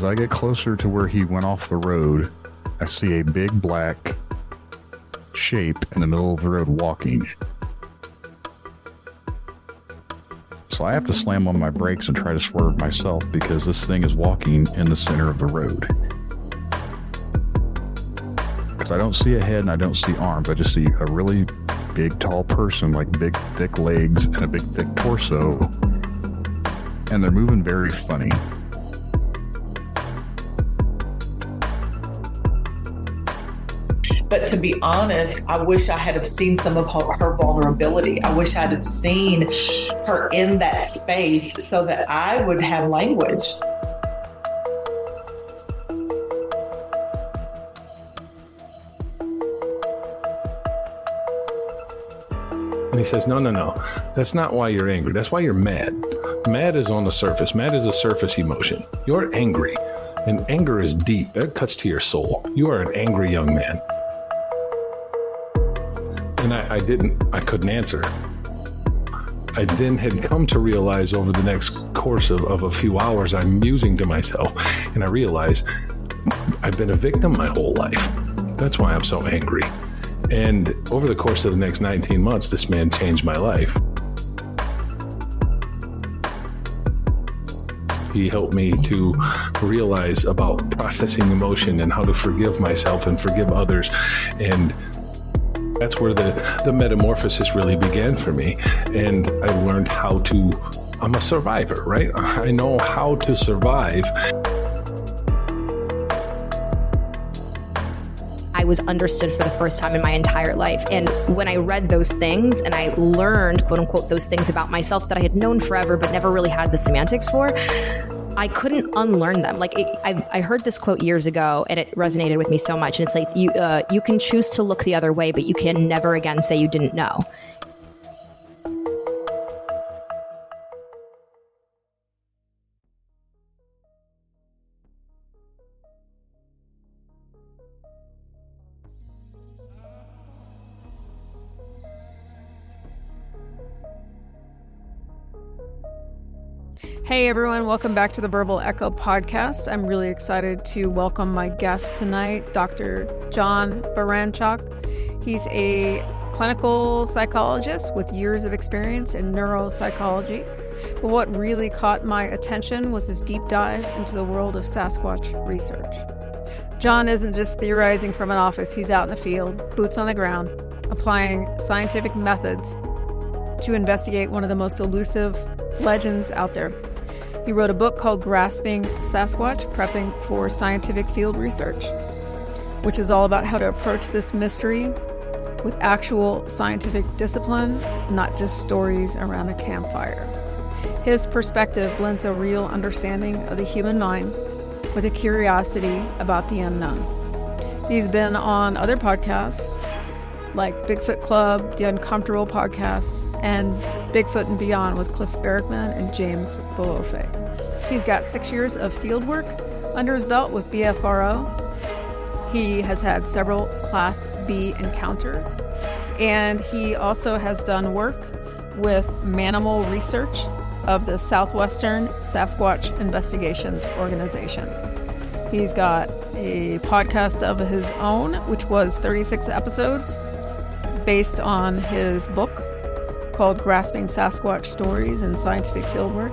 as I get closer to where he went off the road, I see a big black shape in the middle of the road walking. So I have to slam on my brakes and try to swerve myself because this thing is walking in the center of the road. Because I don't see a head and I don't see arms. I just see a really big, tall person, like big, thick legs and a big, thick torso. And they're moving very funny. But to be honest, I wish I had have seen some of her vulnerability. I wish I'd have seen her in that space so that I would have language. And he says, no. That's not why you're angry. That's why you're mad. Mad is on the surface. Mad is a surface emotion. You're angry. And anger is deep. It cuts to your soul. You are an angry young man. And I couldn't answer. I then had come to realize over the next course of a few hours, I'm musing to myself, and I realize I've been a victim my whole life. That's why I'm so angry. And over the course of the next 19 months, this man changed my life. He helped me to realize about processing emotion and how to forgive myself and forgive others. And that's where the metamorphosis really began for me. And I learned I'm a survivor, right? I know how to survive. I was understood for the first time in my entire life. And when I read those things and I learned, quote unquote, those things about myself that I had known forever, but never really had the semantics for, I couldn't unlearn them. Like I heard this quote years ago and it resonated with me so much. And it's like, you can choose to look the other way, but you can never again say you didn't know. Hey everyone, welcome back to the Verbal Echo podcast. I'm really excited to welcome my guest tonight, Dr. John Baranchak. He's a clinical psychologist with years of experience in neuropsychology. But what really caught my attention was his deep dive into the world of Sasquatch research. John isn't just theorizing from an office, he's out in the field, boots on the ground, applying scientific methods to investigate one of the most elusive legends out there. He wrote a book called Grasping Sasquatch, Prepping for Scientific Field Research, which is all about how to approach this mystery with actual scientific discipline, not just stories around a campfire. His perspective blends a real understanding of the human mind with a curiosity about the unknown. He's been on other podcasts like Bigfoot Club, The Uncomfortable Podcast, and Bigfoot and Beyond with Cliff Bergman and James Bolofe. He's got 6 years of field work under his belt with BFRO. He has had several Class B encounters, and he also has done work with Manimal Research of the Southwestern Sasquatch Investigations Organization. He's got a podcast of his own, which was 36 episodes, based on his book called Grasping Sasquatch Stories in Scientific Fieldwork.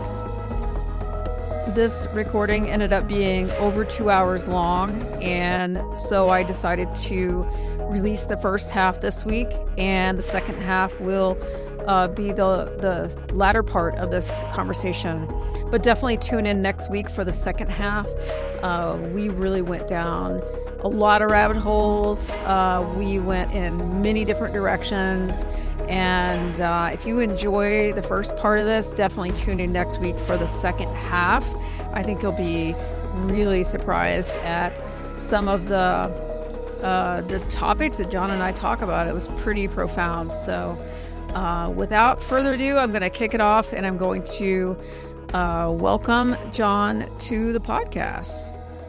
This recording ended up being over 2 hours long, and so I decided to release the first half this week, and the second half will be the latter part of this conversation. But definitely tune in next week for the second half. We really went down a lot of rabbit holes. We went in many different directions. And if you enjoy the first part of this, definitely tune in next week for the second half. I think you'll be really surprised at some of the topics that John and I talk about. It was pretty profound. So without further ado, I'm going to kick it off, and I'm going to welcome John to the podcast.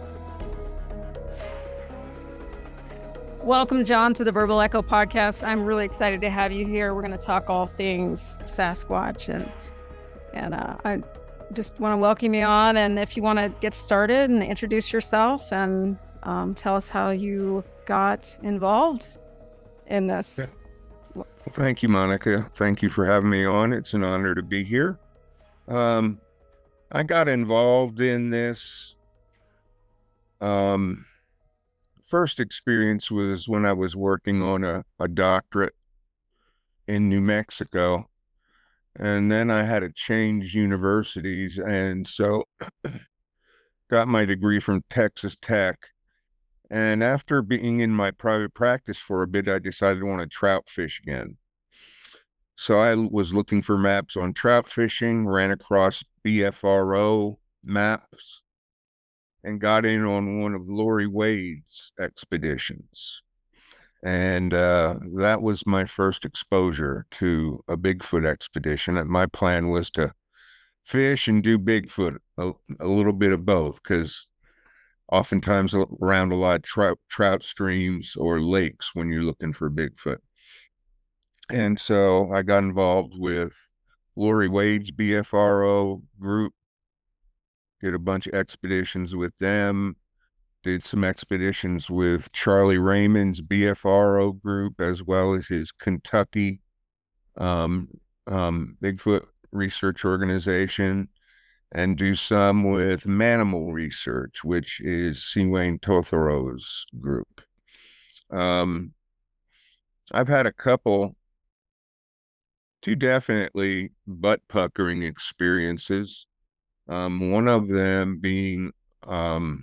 Welcome, John, to the Verbal Echo podcast. I'm really excited to have you here. We're going to talk all things Sasquatch, and just want to welcome you on. And if you want to get started and introduce yourself and tell us how you got involved in this. Yeah. Well, thank you, Monica. Thank you for having me on. It's an honor to be here. I got involved in this. First experience was when I was working on a doctorate in New Mexico. And then I had to change universities. And so got my degree from Texas Tech. And after being in my private practice for a bit, I decided I want to trout fish again. So I was looking for maps on trout fishing, ran across BFRO maps, and got in on one of Lori Wade's expeditions. And that was my first exposure to a Bigfoot expedition. And my plan was to fish and do Bigfoot, a little bit of both, because oftentimes around a lot of trout streams or lakes when you're looking for Bigfoot. And so I got involved with Lori Wade's BFRO group, did a bunch of expeditions with them, did some expeditions with Charlie Raymond's BFRO group, as well as his Kentucky Bigfoot research organization, and do some with Manimal Research, which is Siwayne Tothero's group. I've had two definitely butt-puckering experiences. One of them being on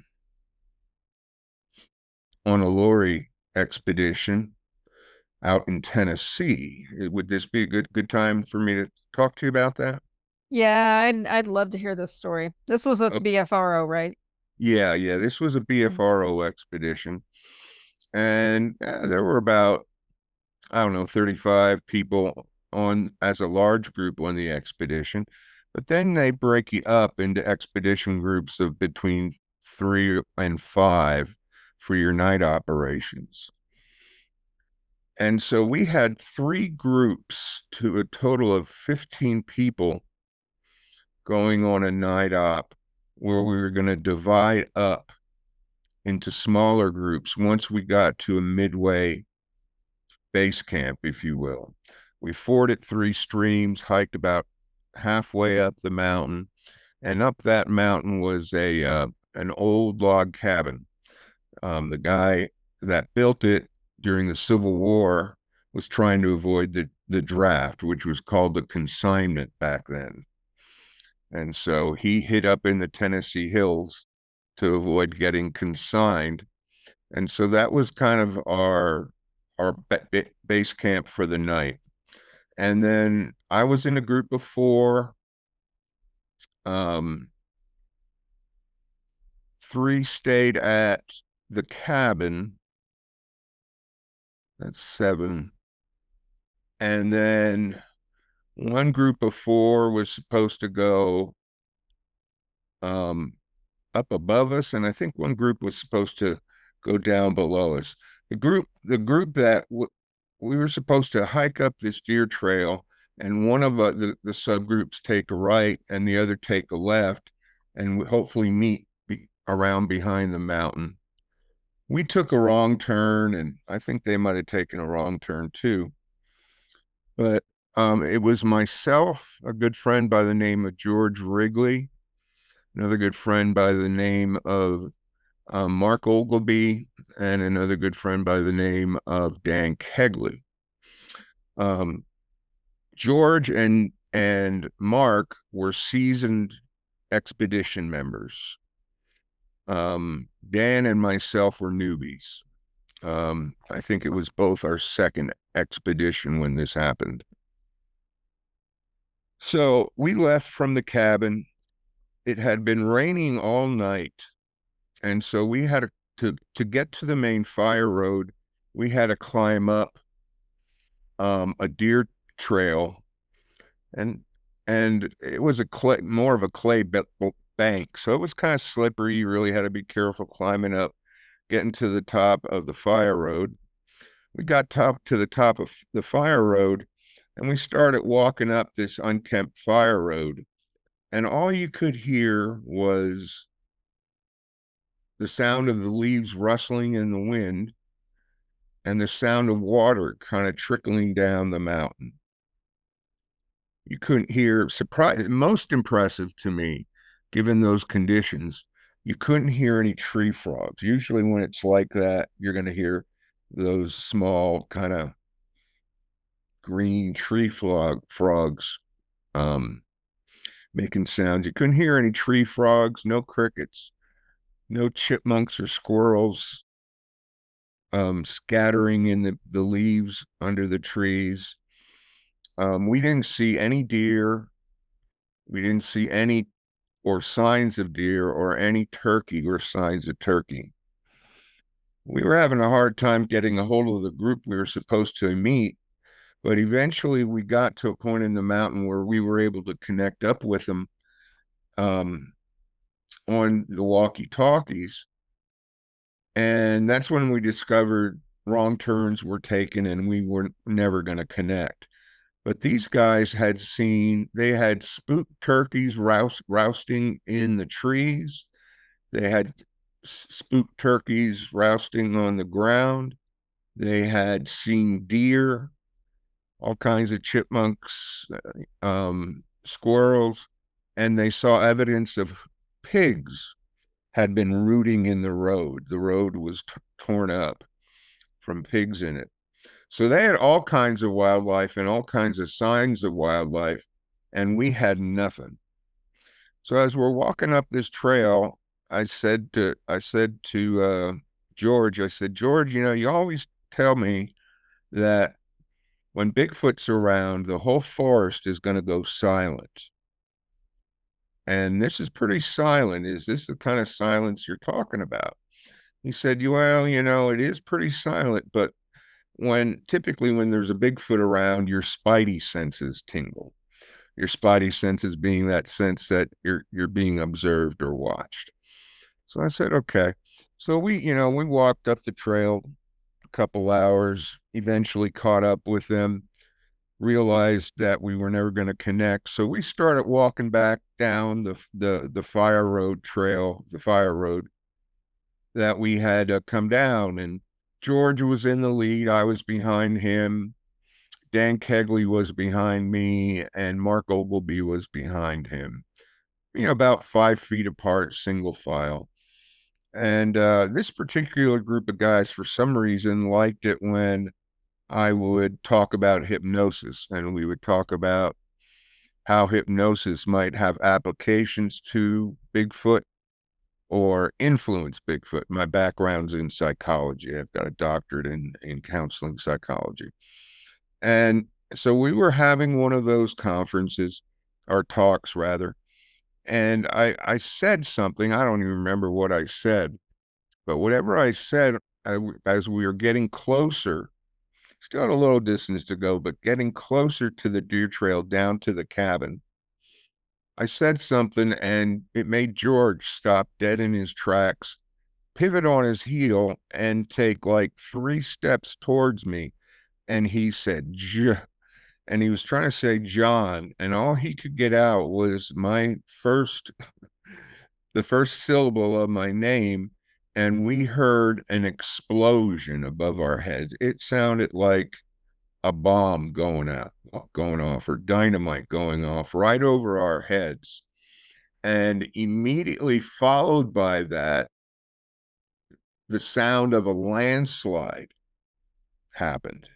a Lori expedition out in Tennessee. Would this be a good time for me to talk to you about that? Yeah, I'd love to hear this story. This was a BFRO, right? Yeah. This was a BFRO expedition. And there were about, 35 people on as a large group on the expedition. But then they break you up into expedition groups of between 3 and 5 for your night operations. And so we had 3 groups to a total of 15 people going on a night op where we were going to divide up into smaller groups once we got to a midway base camp, if you will. We forded 3 streams, hiked about halfway up the mountain, and up that mountain was an old log cabin. The guy that built it during the Civil War was trying to avoid the draft, which was called the consignment back then. And so he hid up in the Tennessee hills to avoid getting consigned. And so that was kind of our base camp for the night. And then I was in a group of 4. 3 stayed at the cabin. That's 7. And then one group of 4 was supposed to go up above us, and I think one group was supposed to go down below us. The group that we were supposed to hike up this deer trail, and one of the subgroups take a right and the other take a left, and hopefully meet around behind the mountain. We took a wrong turn, and I think they might have taken a wrong turn too. But it was myself, a good friend by the name of George Wrigley, another good friend by the name of Mark Ogleby, and another good friend by the name of Dan Kegley. George and Mark were seasoned expedition members. Dan and myself were newbies. I think it was both our second expedition when this happened. So we left from the cabin. It had been raining all night, and so we had to get to the main fire road. We had to climb up a deer trail, and it was more of a clay bank, so it was kind of slippery. You really had to be careful climbing up, getting to the top of the fire road. We got to the top of the fire road, and we started walking up this unkempt fire road. and all you could hear was the sound of the leaves rustling in the wind and the sound of water kind of trickling down the mountain. You couldn't hear, most impressive to me, given those conditions, you couldn't hear any tree frogs. Usually when it's like that, you're going to hear those small kind of green tree frogs making sounds. You couldn't hear any tree frogs, no crickets, no chipmunks or squirrels scattering in the leaves under the trees. We didn't see any deer. We didn't see any or signs of deer or any turkey or signs of turkey. We were having a hard time getting a hold of the group we were supposed to meet, but eventually we got to a point in the mountain where we were able to connect up with them on the walkie-talkies. And that's when we discovered wrong turns were taken and we were never going to connect. But these guys they had spooked turkeys rousting in the trees. They had spooked turkeys rousting on the ground. They had seen deer, all kinds of chipmunks, squirrels, and they saw evidence of pigs had been rooting in the road. The road was torn up from pigs in it. So they had all kinds of wildlife and all kinds of signs of wildlife, and we had nothing. So as we're walking up this trail, I said to George, I said, George, you always tell me that when Bigfoot's around, the whole forest is going to go silent. And this is pretty silent. Is this the kind of silence you're talking about? He said, well, it is pretty silent, but typically when there's a Bigfoot around, your spidey senses tingle. Your spidey senses being that sense that you're being observed or watched. So I said, okay. So we walked up the trail a couple hours, eventually caught up with them, realized that we were never going to connect. So we started walking back down the fire road trail, the fire road that we had come down. And George was in the lead. I was behind him. Dan Kegley was behind me, and Mark Ogleby was behind him. About 5 feet apart, single file. And this particular group of guys, for some reason, liked it when I would talk about hypnosis, and we would talk about how hypnosis might have applications to Bigfoot or influence Bigfoot. My background's in psychology. I've got a doctorate in counseling psychology. And so we were having one of those conferences, or talks rather, and I said something. I don't even remember what I said, but whatever I said, as we were getting closer, still had a little distance to go, but getting closer to the deer trail down to the cabin, I said something and it made George stop dead in his tracks, pivot on his heel, and take like 3 steps towards me. And he said, and he was trying to say John, and all he could get out was the first syllable of my name. And we heard an explosion above our heads. It sounded like a bomb going off, or dynamite going off right over our heads. And immediately followed by that, the sound of a landslide happened.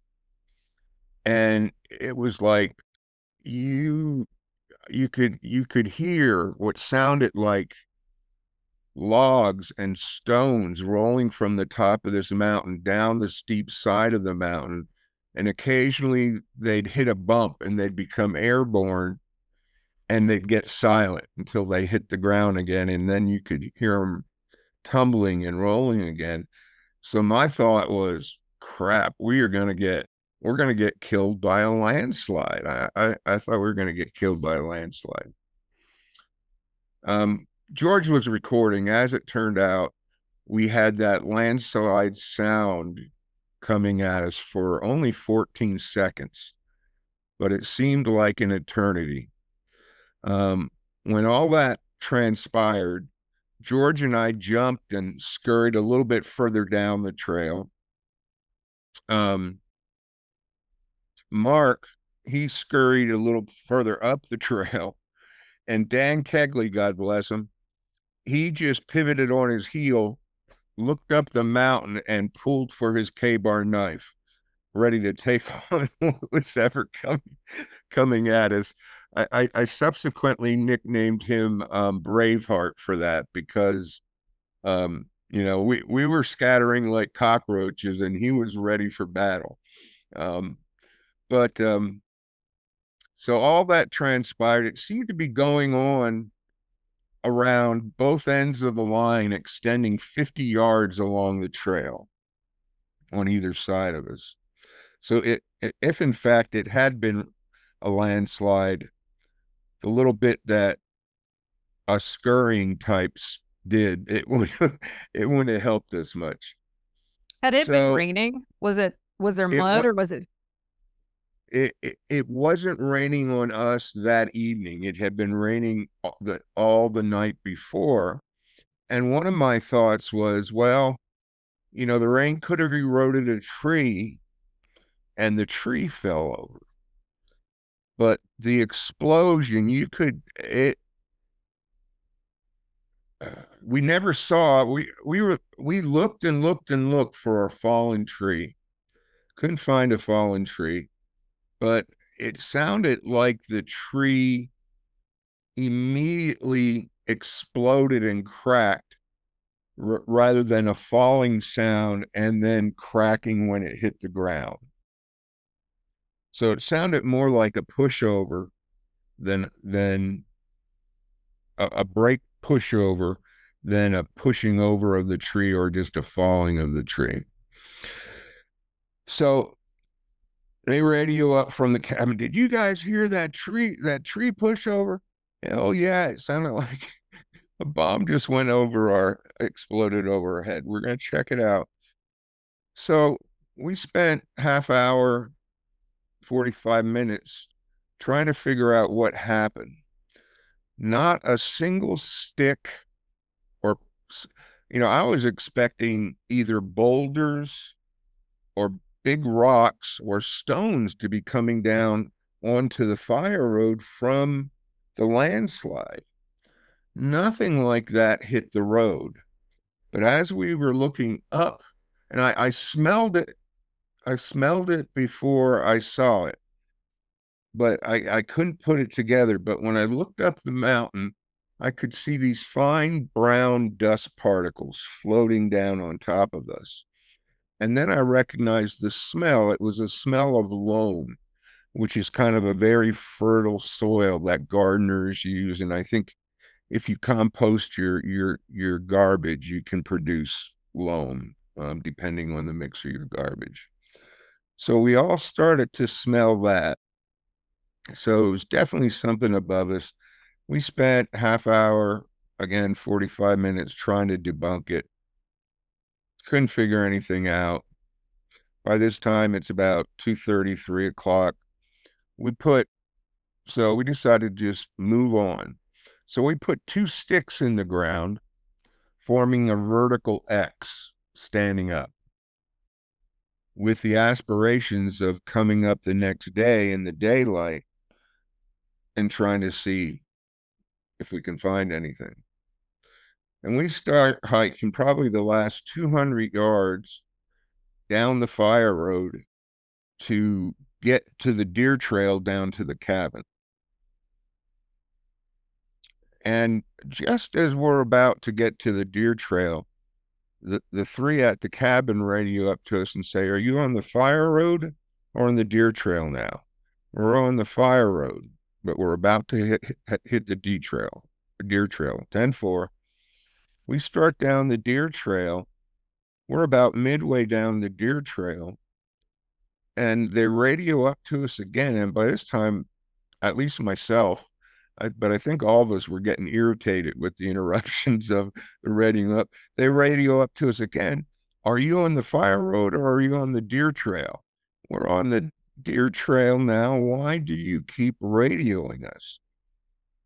And it was like you could hear what sounded like logs and stones rolling from the top of this mountain down the steep side of the mountain. And occasionally they'd hit a bump and they'd become airborne and they'd get silent until they hit the ground again. And then you could hear them tumbling and rolling again. So my thought was, crap, we're going to get killed by a landslide. I thought we were going to get killed by a landslide. George was recording. As it turned out, we had that landslide sound coming at us for only 14 seconds, but it seemed like an eternity. when all that transpired, George and I jumped and scurried a little bit further down the trail. Mark, he scurried a little further up the trail, and Dan Kegley, God bless him, he just pivoted on his heel, looked up the mountain, and pulled for his K-bar knife, ready to take on what was ever coming at us. I subsequently nicknamed him Braveheart for that, because we were scattering like cockroaches and he was ready for battle. So all that transpired. It seemed to be going on around both ends of the line, extending 50 yards along the trail on either side of us. So if in fact it had been a landslide, the little bit that us scurrying types did, it wouldn't have helped us much. Had it been raining? Was there mud, or was it? It wasn't raining on us that evening. It had been raining all the night before. And one of my thoughts was, well, the rain could have eroded a tree and the tree fell over. But the explosion, we never saw, we looked and looked and looked for a fallen tree. Couldn't find a fallen tree, but it sounded like the tree immediately exploded and cracked rather than a falling sound and then cracking when it hit the ground. So it sounded more like a pushover than a brake pushover than a pushing over of the tree or just a falling of the tree. So they radio up from the cabin, did you guys hear that tree pushover? Oh yeah, it sounded like a bomb just exploded over our head. We're going to check it out. So we spent half hour, 45 minutes trying to figure out what happened. Not a single stick I was expecting either boulders or big rocks or stones to be coming down onto the fire road from the landslide. Nothing like that hit the road. But as we were looking up, and I smelled it before I saw it, but I couldn't put it together. But when I looked up the mountain, I could see these fine brown dust particles floating down on top of us. And then I recognized the smell. It was a smell of loam, which is kind of a very fertile soil that gardeners use. And I think if you compost your garbage, you can produce loam, depending on the mix of your garbage. So we all started to smell that. So it was definitely something above us. We spent half hour, again, 45 minutes trying to debunk it. Couldn't figure anything out. By this time, it's about 2:30, 3 o'clock. So we decided to just move on. So we put 2 sticks in the ground, forming a vertical X, standing up, with the aspirations of coming up the next day in the daylight and trying to see if we can find anything. And we start hiking probably the last 200 yards down the fire road to get to the deer trail down to the cabin. And just as we're about to get to the deer trail, the 3 at the cabin radio up to us and say, are you on the fire road or on the deer trail now? We're on the fire road, but we're about to hit the deer trail, 10-4. We start down the deer trail. We're about midway down the deer trail, and they radio up to us again. And by this time, at least myself, but I think all of us were getting irritated with the interruptions of the radioing up. They radio up to us again. Are you on the fire road or are you on the deer trail? We're on the deer trail now. Why do you keep radioing us?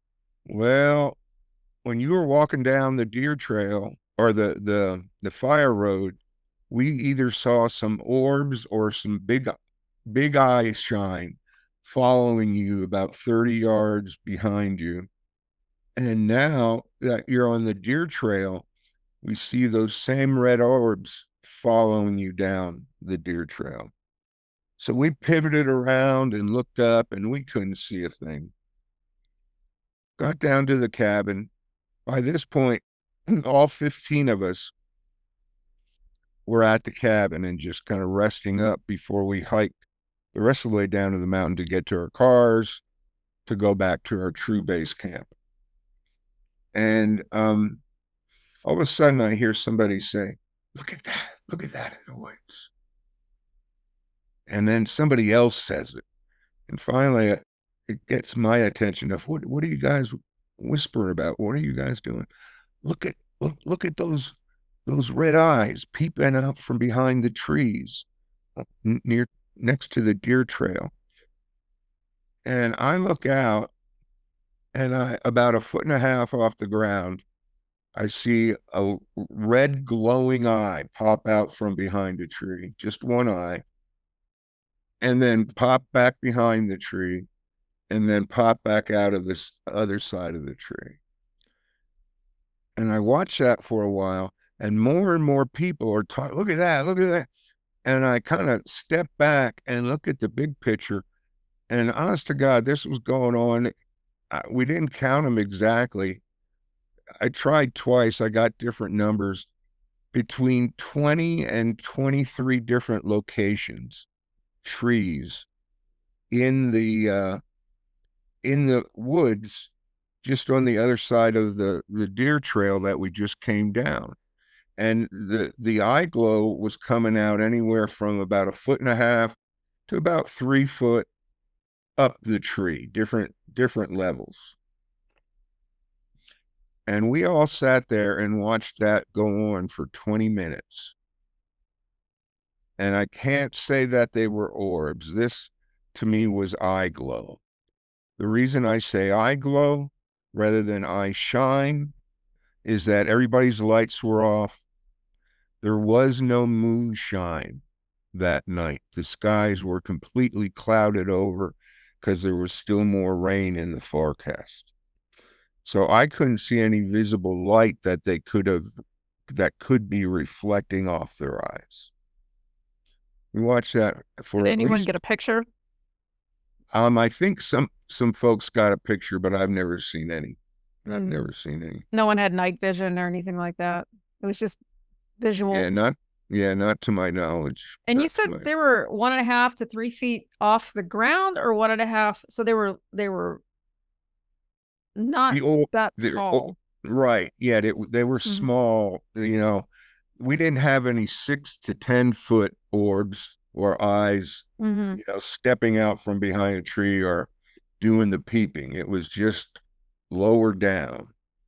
Well, when you were walking down the deer trail or the fire road, we either saw some orbs or some big eye shine following you about 30 yards behind you. And now that you're on the deer trail, we see those same red orbs following you down the deer trail. So we pivoted around and looked up, and we couldn't see a thing. Got down to the cabin. By this point, all 15 of us were at the cabin and just kind of resting up before we hiked the rest of the way down to the mountain to get to our cars to go back to our true base camp. And all of a sudden I hear somebody say, look at that in the woods. And then somebody else says it. And finally it gets my attention of what are you guys whispering about? What are you guys doing? Look at those red eyes peeping out from behind the trees next to the deer trail. And I look out, and about 1.5 feet off the ground, I see a red glowing eye pop out from behind a tree, just one eye, and then pop back behind the tree, and then pop back out of this other side of the tree. And I watch that for a while, and more people are talking, look at that. And I kind of step back and look at the big picture. And honest to God, this was going on. We didn't count them exactly. I tried twice. I got different numbers, between 20 and 23 different locations, trees in the woods, just on the other side of the deer trail that we just came down. And the eye glow was coming out anywhere from about 1.5 feet to about 3 foot up the tree, different levels. And we all sat there and watched that go on for 20 minutes. And I can't say that they were orbs. This, to me, was eye glow. The reason I say eye glow rather than eye shine is that everybody's lights were off. There was no moonshine that night. The skies were completely clouded over because there was still more rain in the forecast. So I couldn't see any visible light that could be reflecting off their eyes. We watched that for Did anyone get a picture? I think some folks got a picture, but I've never seen any. I've never seen any. No one had night vision or anything like that. It was just visual. Not to my knowledge. And you said they were 1.5 to 3 feet off the ground, or 1.5. So they were not that tall. Right. Yeah. They were small. We didn't have any 6 to 10 foot orbs or eyes, stepping out from behind a tree or doing the peeping. It was just lower down.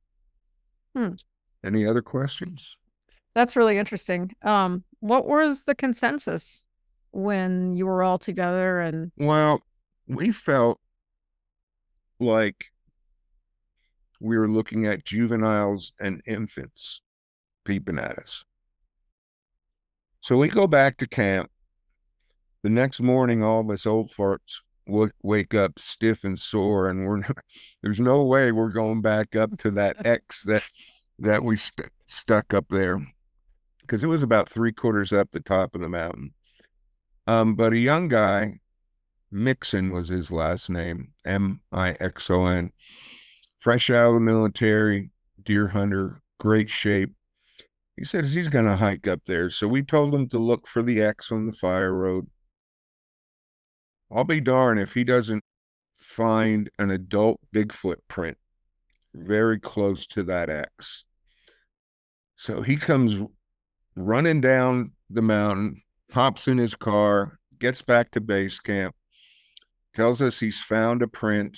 Any other questions? That's really interesting. What was the consensus when you were all together? And well, we felt like we were looking at juveniles and infants peeping at us. So we go back to camp. The next morning, all of us old farts wake up stiff and sore, and there's no way we're going back up to that X that we stuck up there, because it was about 3/4 up the top of the mountain. But a young guy, Mixon was his last name, Mixon, fresh out of the military, deer hunter, great shape. He says he's going to hike up there. So we told him to look for the X on the fire road. I'll be darned if he doesn't find an adult Bigfoot print very close to that X. So he comes running down the mountain, hops in his car, gets back to base camp, tells us he's found a print,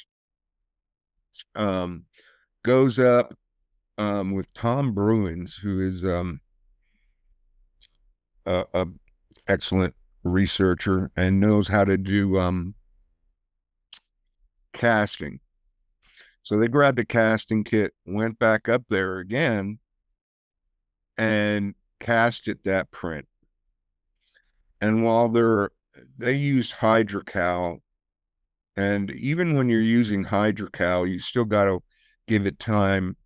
goes up with Tom Bruins, who is a excellent researcher and knows how to do casting. So they grabbed a casting kit, went back up there again, and casted that print. And while they used hydrocal, and even when you're using hydrocal, you still got to give it time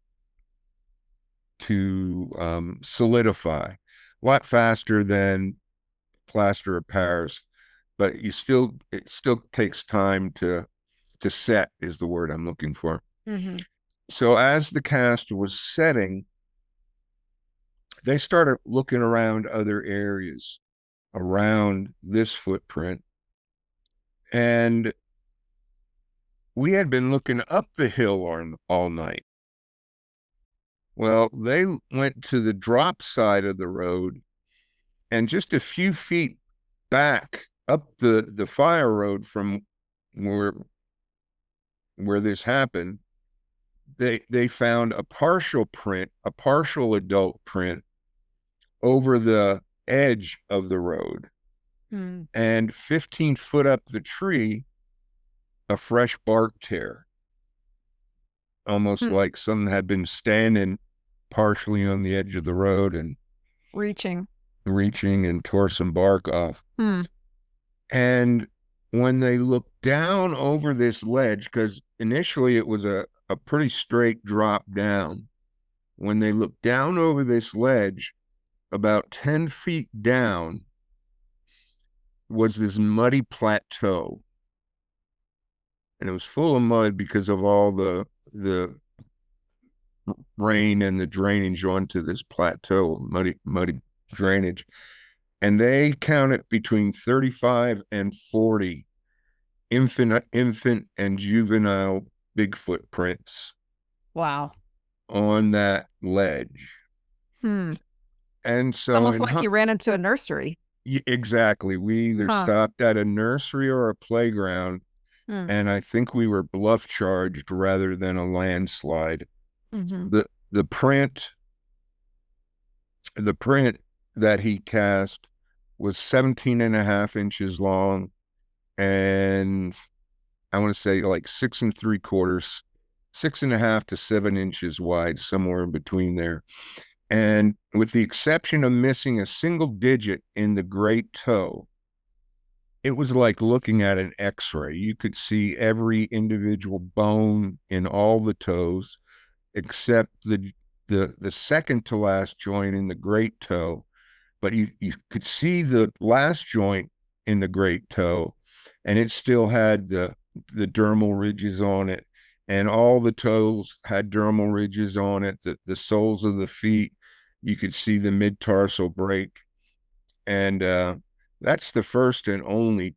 to solidify. A lot faster than plaster of Paris, but it still takes time to set, is the word I'm looking for. Mm-hmm. So as the cast was setting, they started looking around other areas around this footprint, and we had been looking up the hill all night. Well, they went to the drop side of the road, and just a few feet back up the fire road from where this happened, they found a partial adult print over the edge of the road. And 15 foot up the tree, a fresh bark tear, almost like something had been standing partially on the edge of the road and reaching and tore some bark off. And when they looked down over this ledge, because initially it was a pretty straight drop down, when they looked down over this ledge, about 10 feet down was this muddy plateau. And it was full of mud because of all the rain and the drainage onto this plateau, muddy drainage. And they counted between 35 and 40 infant and juvenile Bigfoot prints. Wow. On that ledge. And so it's almost like you ran into a nursery. Exactly. We either stopped at a nursery or a playground, and I think we were bluff charged rather than a landslide. The print that he cast was 17.5 inches long, and I want to say like 6.75, 6.5 to 7 inches wide, somewhere in between there. And with the exception of missing a single digit in the great toe, it was like looking at an X-ray. You could see every individual bone in all the toes, except the second to last joint in the great toe. But you could see the last joint in the great toe, and it still had the dermal ridges on it, and all the toes had dermal ridges on it. The soles of the feet, you could see the mid-tarsal break. And that's the first and only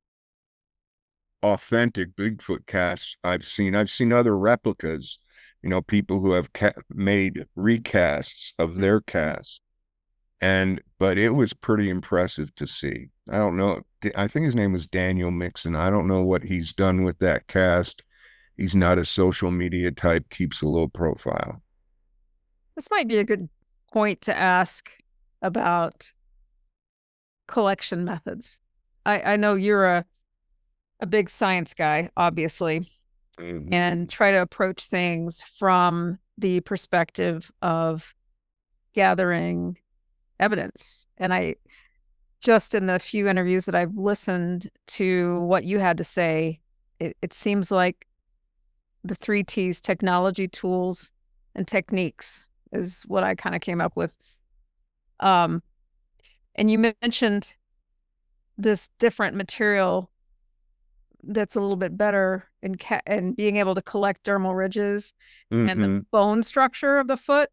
authentic Bigfoot cast I've seen. I've seen other replicas, people who have made recasts of their cast. But it was pretty impressive to see. I don't know. I think his name was Daniel Mixon. I don't know what he's done with that cast. He's not a social media type, keeps a low profile. This might be a good point to ask about collection methods. I know you're a big science guy, obviously, and try to approach things from the perspective of gathering evidence. And I just in the few interviews that I've listened to what you had to say, it seems like the 3 T's, technology, tools, and techniques, is what I kind of came up with. And you mentioned this different material that's a little bit better in being able to collect dermal ridges and the bone structure of the foot,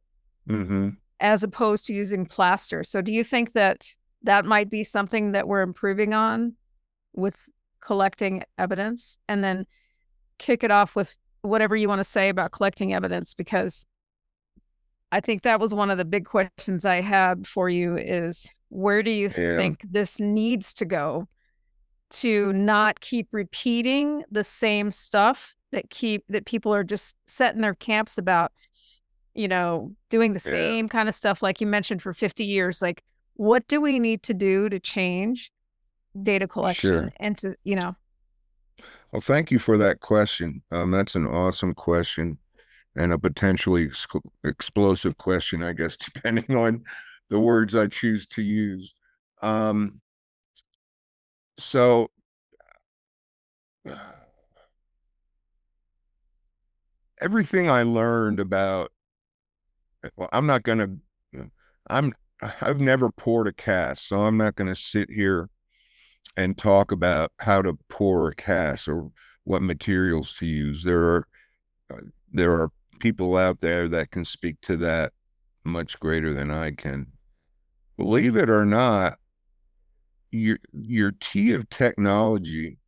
as opposed to using plaster. So do you think that might be something that we're improving on with collecting evidence? And then kick it off with whatever you want to say about collecting evidence, because I think that was one of the big questions I had for you is, where do you think this needs to go to not keep repeating the same stuff that people are just setting their camps about, doing the same kind of stuff like you mentioned for 50 years? Like, what do we need to do to change data collection and to, Well, thank you for that question. That's an awesome question. and a potentially explosive question, I guess, depending on the words I choose to use. So everything I learned about, well, I've never poured a cast, so I'm not going to sit here and talk about how to pour a cast or what materials to use. There are people out there that can speak to that much greater than I can. Believe it or not, your T of technology,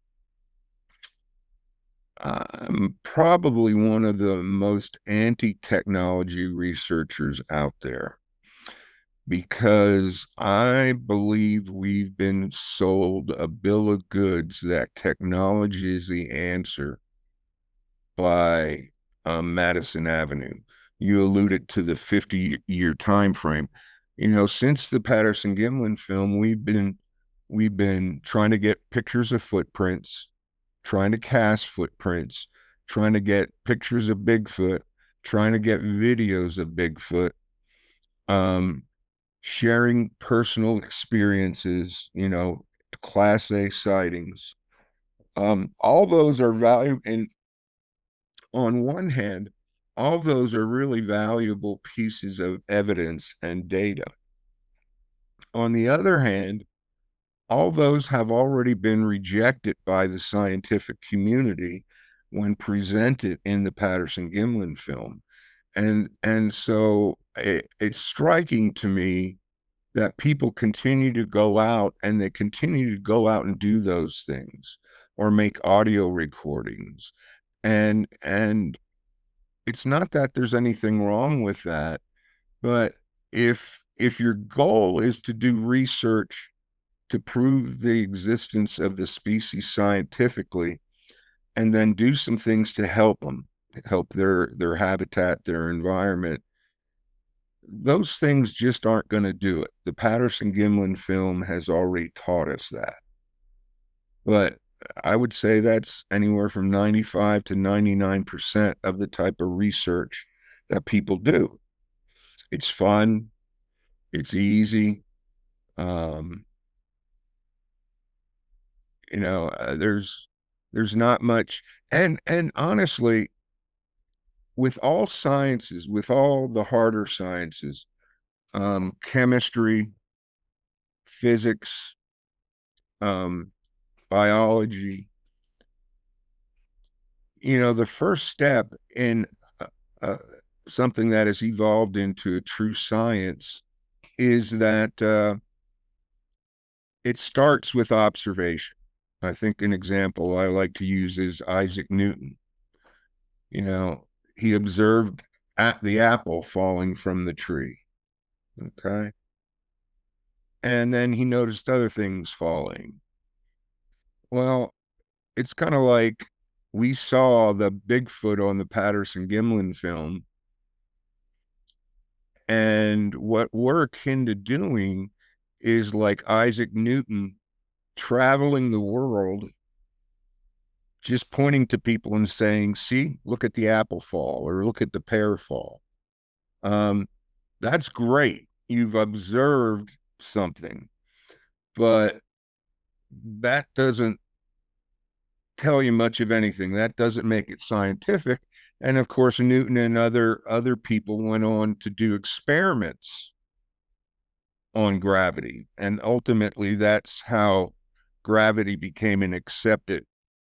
I'm probably one of the most anti-technology researchers out there, because I believe we've been sold a bill of goods that technology is the answer by Madison Avenue. You alluded to the 50-year time frame. Since the Patterson Gimlin film, we've been trying to get pictures of footprints, trying to cast footprints, trying to get pictures of Bigfoot, trying to get videos of Bigfoot, sharing personal experiences, Class A sightings. All those are valuable. And on one hand, all those are really valuable pieces of evidence and data. On the other hand, all those have already been rejected by the scientific community when presented in the Patterson Gimlin film. And so it's striking to me that people continue to go out and they continue to go out and do those things or make audio recordings. And it's not that there's anything wrong with that, but if your goal is to do research to prove the existence of the species scientifically, and then do some things to help them, help their habitat, their environment, those things just aren't going to do it. The Patterson Gimlin film has already taught us that. But I would say that's anywhere from 95 to 99% of the type of research that people do. It's fun. It's easy. There's not much. And honestly, with all sciences, with all the harder sciences, chemistry, physics, biology, the first step in something that has evolved into a true science is that it starts with observation. I think an example I like to use is Isaac Newton. He observed the apple falling from the tree. Okay. And then he noticed other things falling. Well, it's kind of like we saw the Bigfoot on the Patterson Gimlin film. And what we're akin to doing is like Isaac Newton traveling the world, just pointing to people and saying, see, look at the apple fall or look at the pear fall. That's great. You've observed something, but that doesn't tell you much of anything. That doesn't make it scientific. And of course, Newton and other people went on to do experiments on gravity. And ultimately, that's how gravity became an accepted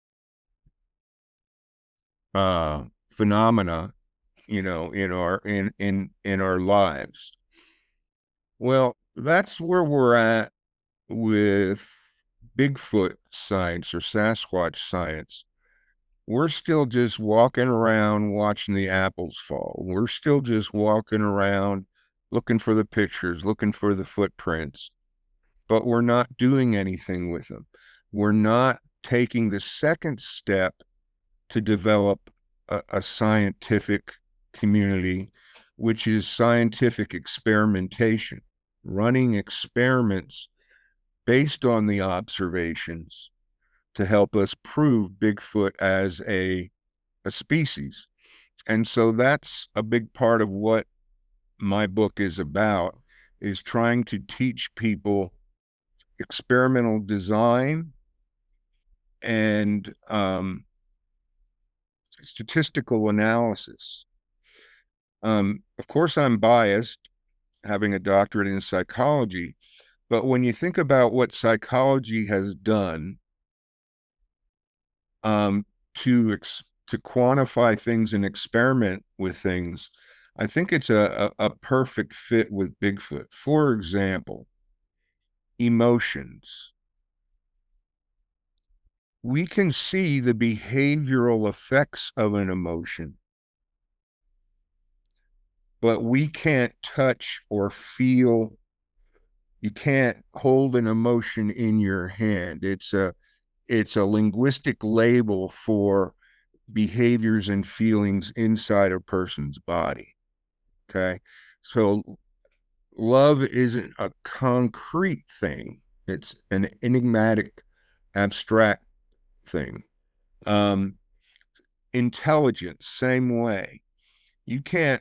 phenomena, in our lives. Well, that's where we're at with Bigfoot science or Sasquatch science. We're still just walking around watching the apples fall. We're still just walking around looking for the pictures, looking for the footprints, but we're not doing anything with them. We're not taking the second step to develop a scientific community, which is scientific experimentation, running experiments based on the observations to help us prove Bigfoot as a species. And so that's a big part of what my book is about, is trying to teach people experimental design and statistical analysis. Of course, I'm biased, having a doctorate in psychology, but when you think about what psychology has done to quantify things and experiment with things, I think it's a perfect fit with Bigfoot. For example, emotions. We can see the behavioral effects of an emotion, but we can't touch or feel. You can't hold an emotion in your hand. It's a linguistic label for behaviors and feelings inside a person's body. Okay. So love isn't a concrete thing. It's an enigmatic, abstract thing. Intelligence, same way. You can't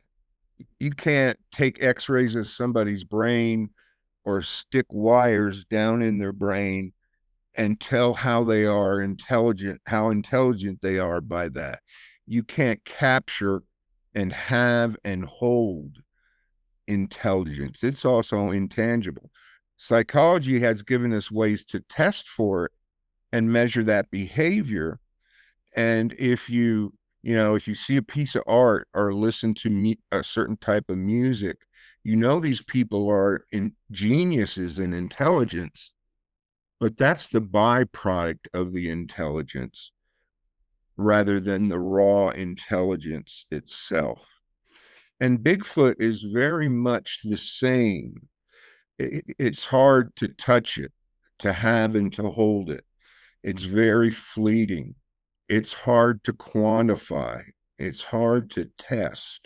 take x-rays of somebody's brain or stick wires down in their brain and tell how they are intelligent, how intelligent they are by that. You can't capture and have and hold intelligence. It's also intangible. Psychology has given us ways to test for it and measure that behavior. And if you see a piece of art or listen to a certain type of music, these people are geniuses in intelligence, but that's the byproduct of the intelligence rather than the raw intelligence itself. And Bigfoot is very much the same. It's hard to touch it, to have and to hold it. It's very fleeting. It's hard to quantify. It's hard to test.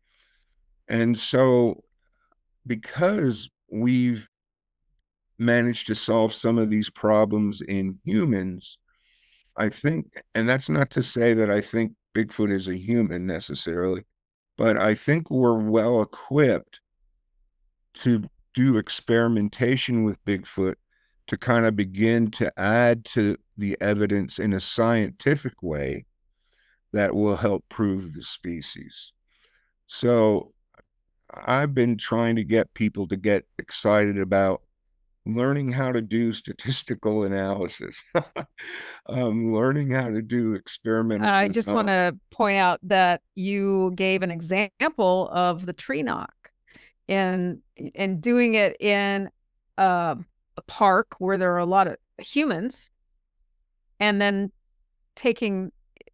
And so, because we've managed to solve some of these problems in humans, I think, and that's not to say that I think Bigfoot is a human necessarily, but I think we're well equipped to do experimentation with Bigfoot to kind of begin to add to the evidence in a scientific way that will help prove the species. So I've been trying to get people to get excited about learning how to do statistical analysis, learning how to do experimental I just want to point out that you gave an example of the tree knock and doing it in a park where there are a lot of humans, and then taking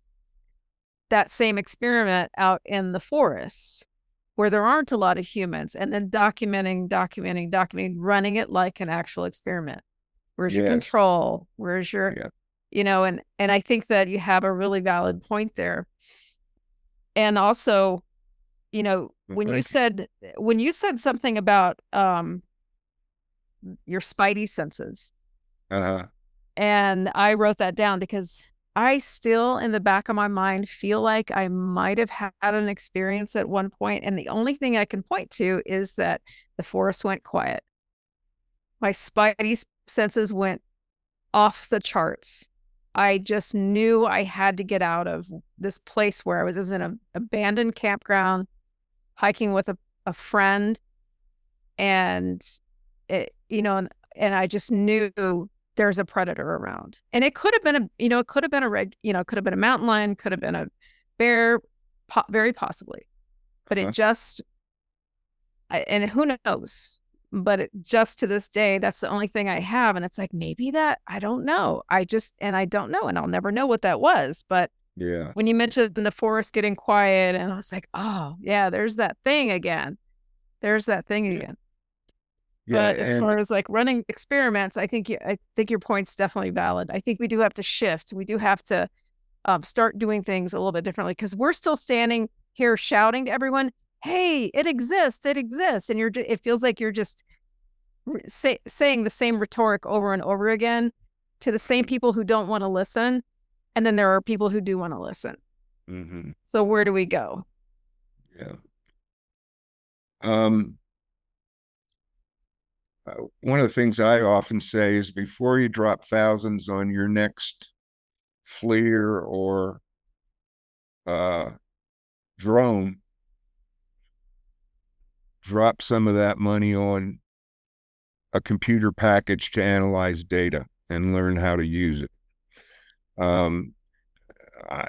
that same experiment out in the forest where there aren't a lot of humans, and then documenting, running it like an actual experiment. Where's your control? Where's your, and I think that you have a really valid point there. And also, when you said something about your spidey senses, and I wrote that down because I still, in the back of my mind, feel like I might have had an experience at one point, and the only thing I can point to is that the forest went quiet. My spidey senses went off the charts. I just knew I had to get out of this place where I was in an abandoned campground, hiking with a friend, and and I just knew there's a predator around. And it could have been a mountain lion, could have been a bear, very possibly. But it just, and who knows? But just to this day, that's the only thing I have. And it's like, maybe that, I don't know. I don't know. And I'll never know what that was. But when you mentioned the forest getting quiet, and I was like, oh yeah, there's that thing again. But as far as like running experiments, I think your point's definitely valid. I think we do have to shift. We do have to start doing things a little bit differently, because we're still standing here shouting to everyone, "Hey, it exists! It exists!" And it feels like you're just saying the same rhetoric over and over again to the same people who don't want to listen, and then there are people who do want to listen. Mm-hmm. So where do we go? Yeah. Um, one of the things I often say is before you drop thousands on your next FLIR or uh, drone, drop some of that money on a computer package to analyze data and learn how to use it. I,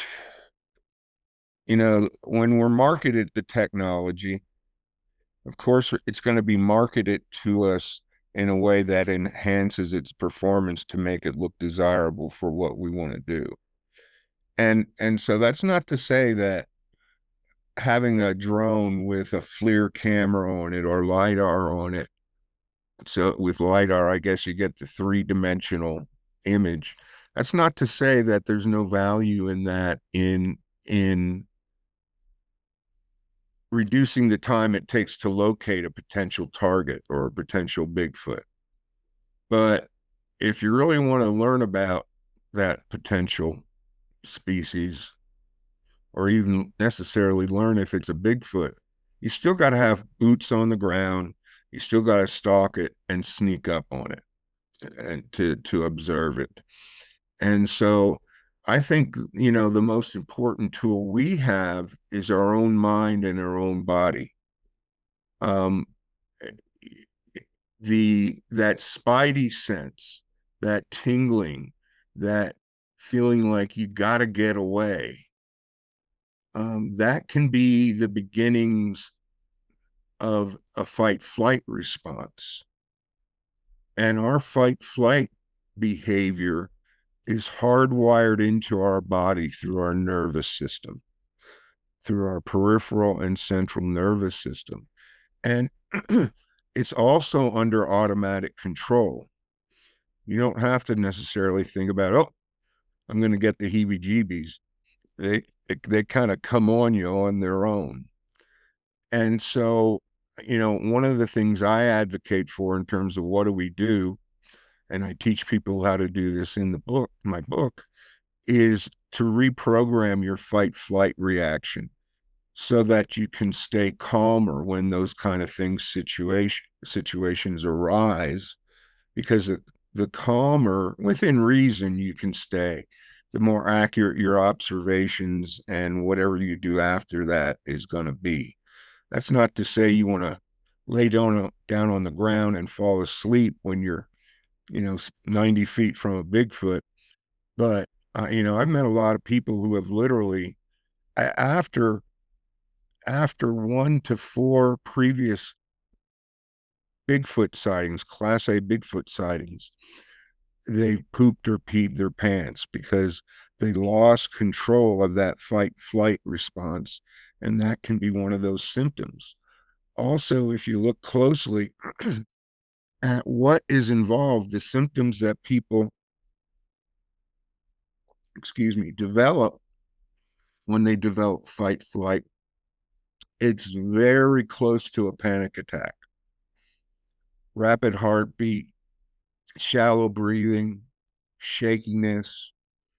when we're marketed the technology, of course, it's going to be marketed to us in a way that enhances its performance to make it look desirable for what we want to do. And so that's not to say that having a drone with a FLIR camera on it or LiDAR on it. So with LiDAR, I guess you get the three-dimensional image. That's not to say that there's no value in that in reducing the time it takes to locate a potential target or a potential Bigfoot. But if you really want to learn about that potential species, or even necessarily learn if it's a Bigfoot, you still got to have boots on the ground. You still got to stalk it and sneak up on it and to observe it. And so I think, the most important tool we have is our own mind and our own body. That spidey sense, that tingling, that feeling like you got to get away, that can be the beginnings of a fight-flight response. And our fight-flight behavior is hardwired into our body through our nervous system, through our peripheral and central nervous system. And it's also under automatic control. You don't have to necessarily think about, oh, I'm going to get the heebie-jeebies. They kind of come on you on their own. And so, one of the things I advocate for in terms of what do we do, and I teach people how to do this in my book, is to reprogram your fight-flight reaction so that you can stay calmer when those kind of situations arise, because the calmer, within reason, you can stay, the more accurate your observations and whatever you do after that is going to be. That's not to say you want to lay down on the ground and fall asleep when you're 90 feet from a Bigfoot. But, I've met a lot of people who have literally, after 1 to 4 previous Bigfoot sightings, Class A Bigfoot sightings, they pooped or peed their pants because they lost control of that fight-flight response. And that can be one of those symptoms. Also, if you look closely at what is involved, the symptoms that people, develop when they develop fight-flight, it's very close to a panic attack. Rapid heartbeat, shallow breathing, shakiness,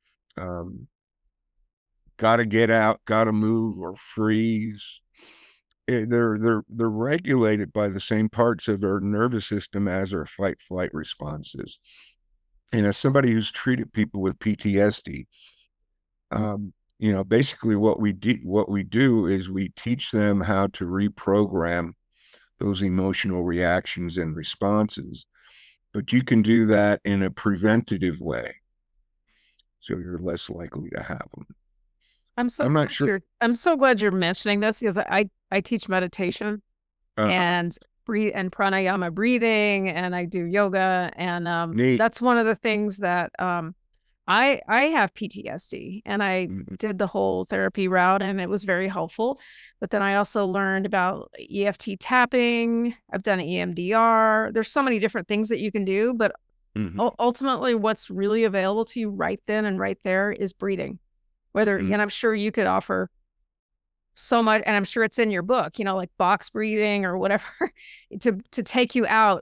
gotta get out, gotta move or freeze. They're regulated by the same parts of our nervous system as our fight-flight responses. And as somebody who's treated people with PTSD, basically what we do is we teach them how to reprogram those emotional reactions and responses. But you can do that in in way, so you're less likely to have them. I'm not sure. I'm so glad you're mentioning this, because I teach meditation and pranayama breathing, and I do yoga, and that's one of the things that I have PTSD, and I did the whole therapy route, and it was very helpful. But then I also learned about EFT tapping. I've done EMDR. There's so many different things that you can do, but ultimately what's really available to you right then and right there is breathing. And I'm sure you could offer so much, and I'm sure it's in your book, like box breathing or whatever, to take you out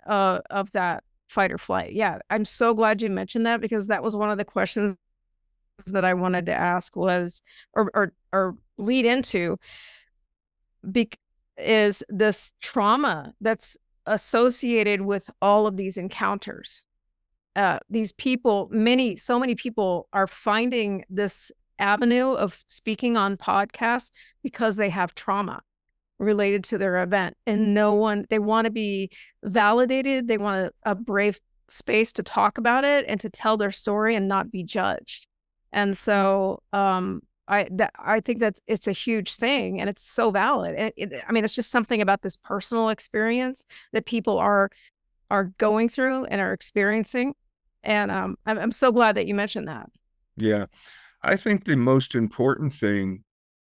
of that fight or flight. Yeah, I'm so glad you mentioned that, because that was one of the questions that I wanted to ask was, or lead into, is this trauma that's associated with all of these encounters. These people, so many people are finding this avenue of speaking on podcasts because they have trauma related to their event, and they want to be validated. They want a brave space to talk about it and to tell their story and not be judged. And so I think that it's a huge thing, and it's so valid. I mean, it's just something about this personal experience that people are going through and are experiencing. And I'm so glad that you mentioned that. Yeah. I think the most important thing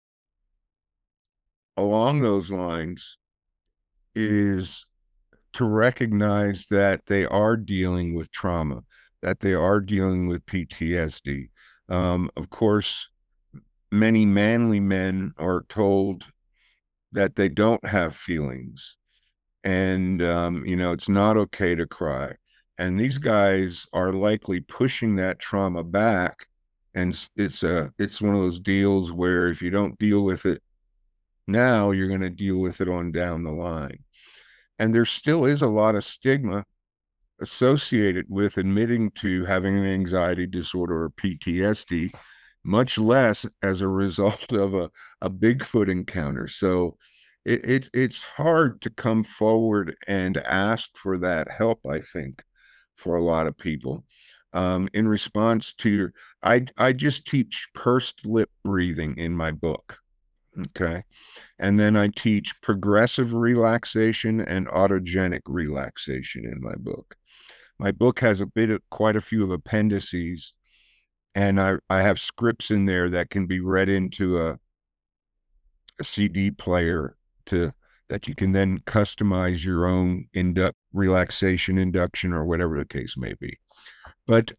along those lines is to recognize that they are dealing with trauma, that they are dealing with PTSD. Of course, many manly men are told that they don't have feelings, and it's not okay to cry. And these guys are likely pushing that trauma back, and it's one of those deals where if you don't deal with it now, you're going to deal with it on down the line. And there still is a lot of stigma associated with admitting to having an anxiety disorder or PTSD, much less as a result of a Bigfoot encounter. So it's hard to come forward and ask for that help, I think, for a lot of people. In response to, I just teach pursed lip breathing in my book. Okay. And then I teach progressive relaxation and autogenic relaxation in my book. My book has quite a few of appendices, and I have scripts in there that can be read into a CD player that you can then customize your own relaxation induction or whatever the case may be. But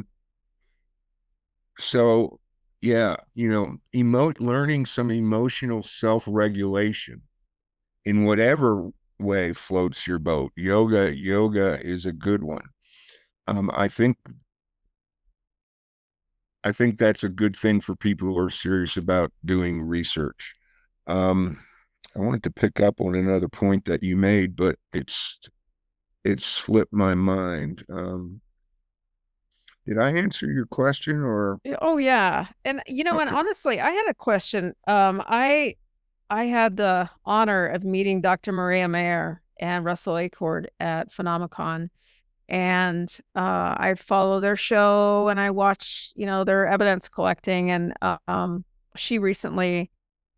so yeah, learning some emotional self-regulation in whatever way floats your boat. Yoga is a good one. I think that's a good thing for people who are serious about doing research. I wanted to pick up on another point that you made, but it's slipped my mind. Did I answer your question or? Oh yeah. And and honestly, I had a question. I had the honor of meeting Dr. Maria Mayer and Russell Acord at Phenomicon. And I follow their show and I watch, their evidence collecting. And she recently,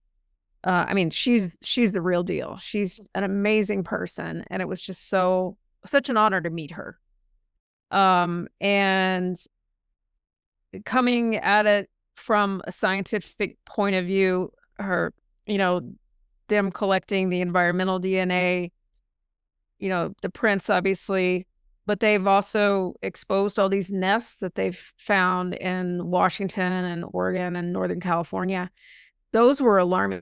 she's the real deal. She's an amazing person. And it was just such an honor to meet her. And coming at it from a scientific point of view, them collecting the environmental DNA, the prints, obviously, but they've also exposed all these nests that they've found in Washington and Oregon and Northern California. Those were alarming.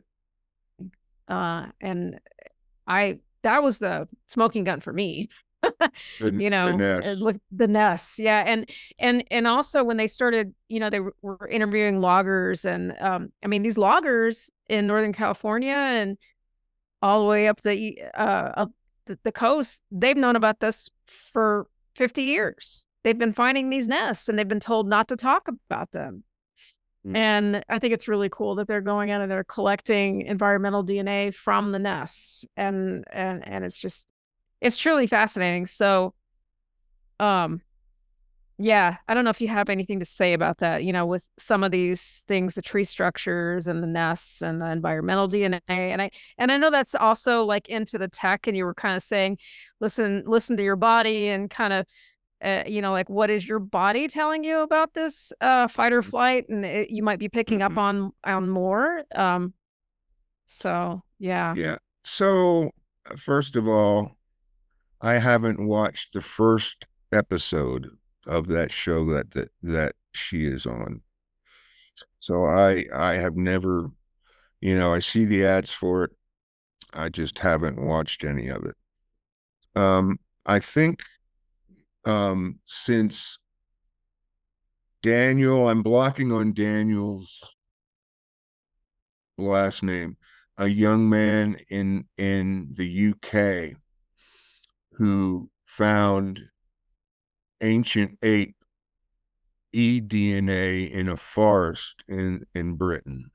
And that was the smoking gun for me. The nests. The nests. Yeah. And also when they started, they were interviewing loggers, and these loggers in Northern California and all the way up the coast, they've known about this for 50 years. They've been finding these nests and they've been told not to talk about them. And I think it's really cool that they're going out and they're collecting environmental DNA from the nests. And it's truly fascinating. So, yeah, I don't know if you have anything to say about that, with some of these things, the tree structures and the nests and the environmental DNA. And I know that's also like into the tech, and you were kind of saying, listen to your body and kind of, like, what is your body telling you about this fight or flight? And you might be picking up on more. So, yeah. Yeah. So, first of all, I haven't watched the first episode of that show that she is on. So I have never, I see the ads for it. I just haven't watched any of it. I think since Daniel, I'm blocking on Daniel's last name, a young man in the UK who found ancient ape eDNA in a forest in Britain.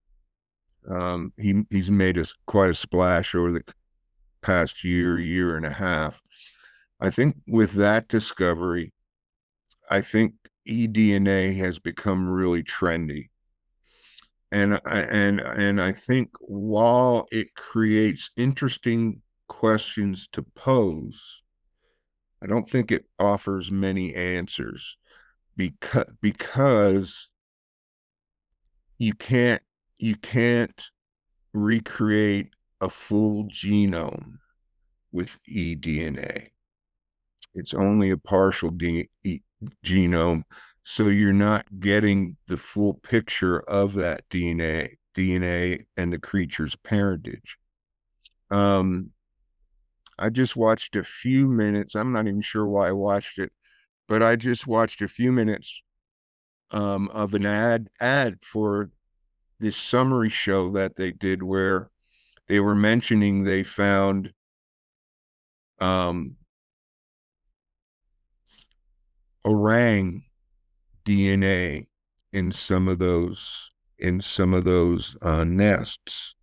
He's made quite a splash over the past year and a half. I think with that discovery, I think eDNA has become really trendy. And I think while it creates interesting questions to pose, I don't think it offers many answers because you can't recreate a full genome with eDNA. It's only a partial genome, so you're not getting the full picture of that DNA and the creature's parentage. I just watched a few minutes. I'm not even sure why I watched it, but I just watched a few minutes of an ad for this summary show that they did where they were mentioning they found orang DNA in some of those nests,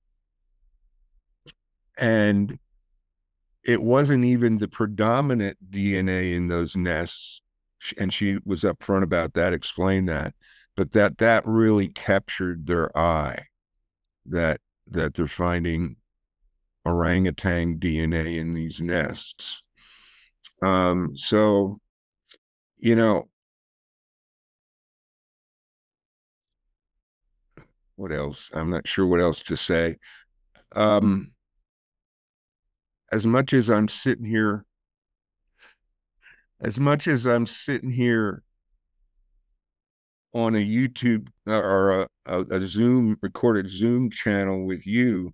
and it wasn't even the predominant DNA in those nests. And she was upfront about that, explained that, but that really captured their eye, that they're finding orangutan DNA in these nests. So, what else? I'm not sure what else to say. As much as I'm sitting here on a YouTube or a Zoom recorded Zoom channel with you,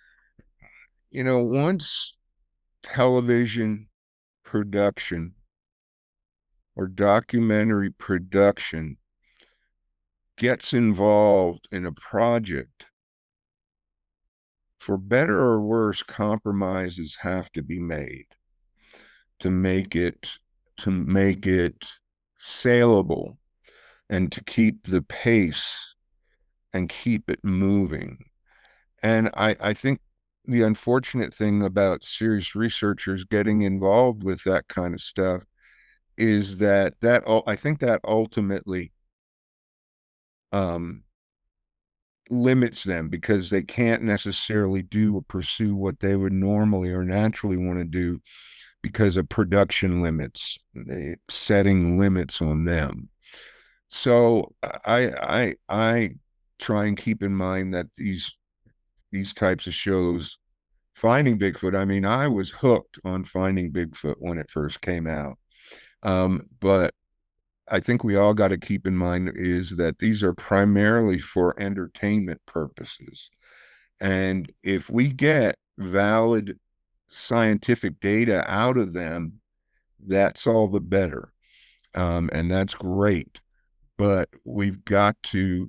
once television production or documentary production gets involved in a project, for better or worse, compromises have to be made to make it saleable and to keep the pace and keep it moving. And I think the unfortunate thing about serious researchers getting involved with that kind of stuff is that I think that ultimately limits them, because they can't necessarily do or pursue what they would normally or naturally want to do because of production limits, setting limits on them. So I try and keep in mind that these types of shows, Finding Bigfoot, I mean, I was hooked on Finding Bigfoot when it first came out. But I think we all got to keep in mind is that these are primarily for entertainment purposes. And if we get valid scientific data out of them, that's all the better. And that's great. But we've got to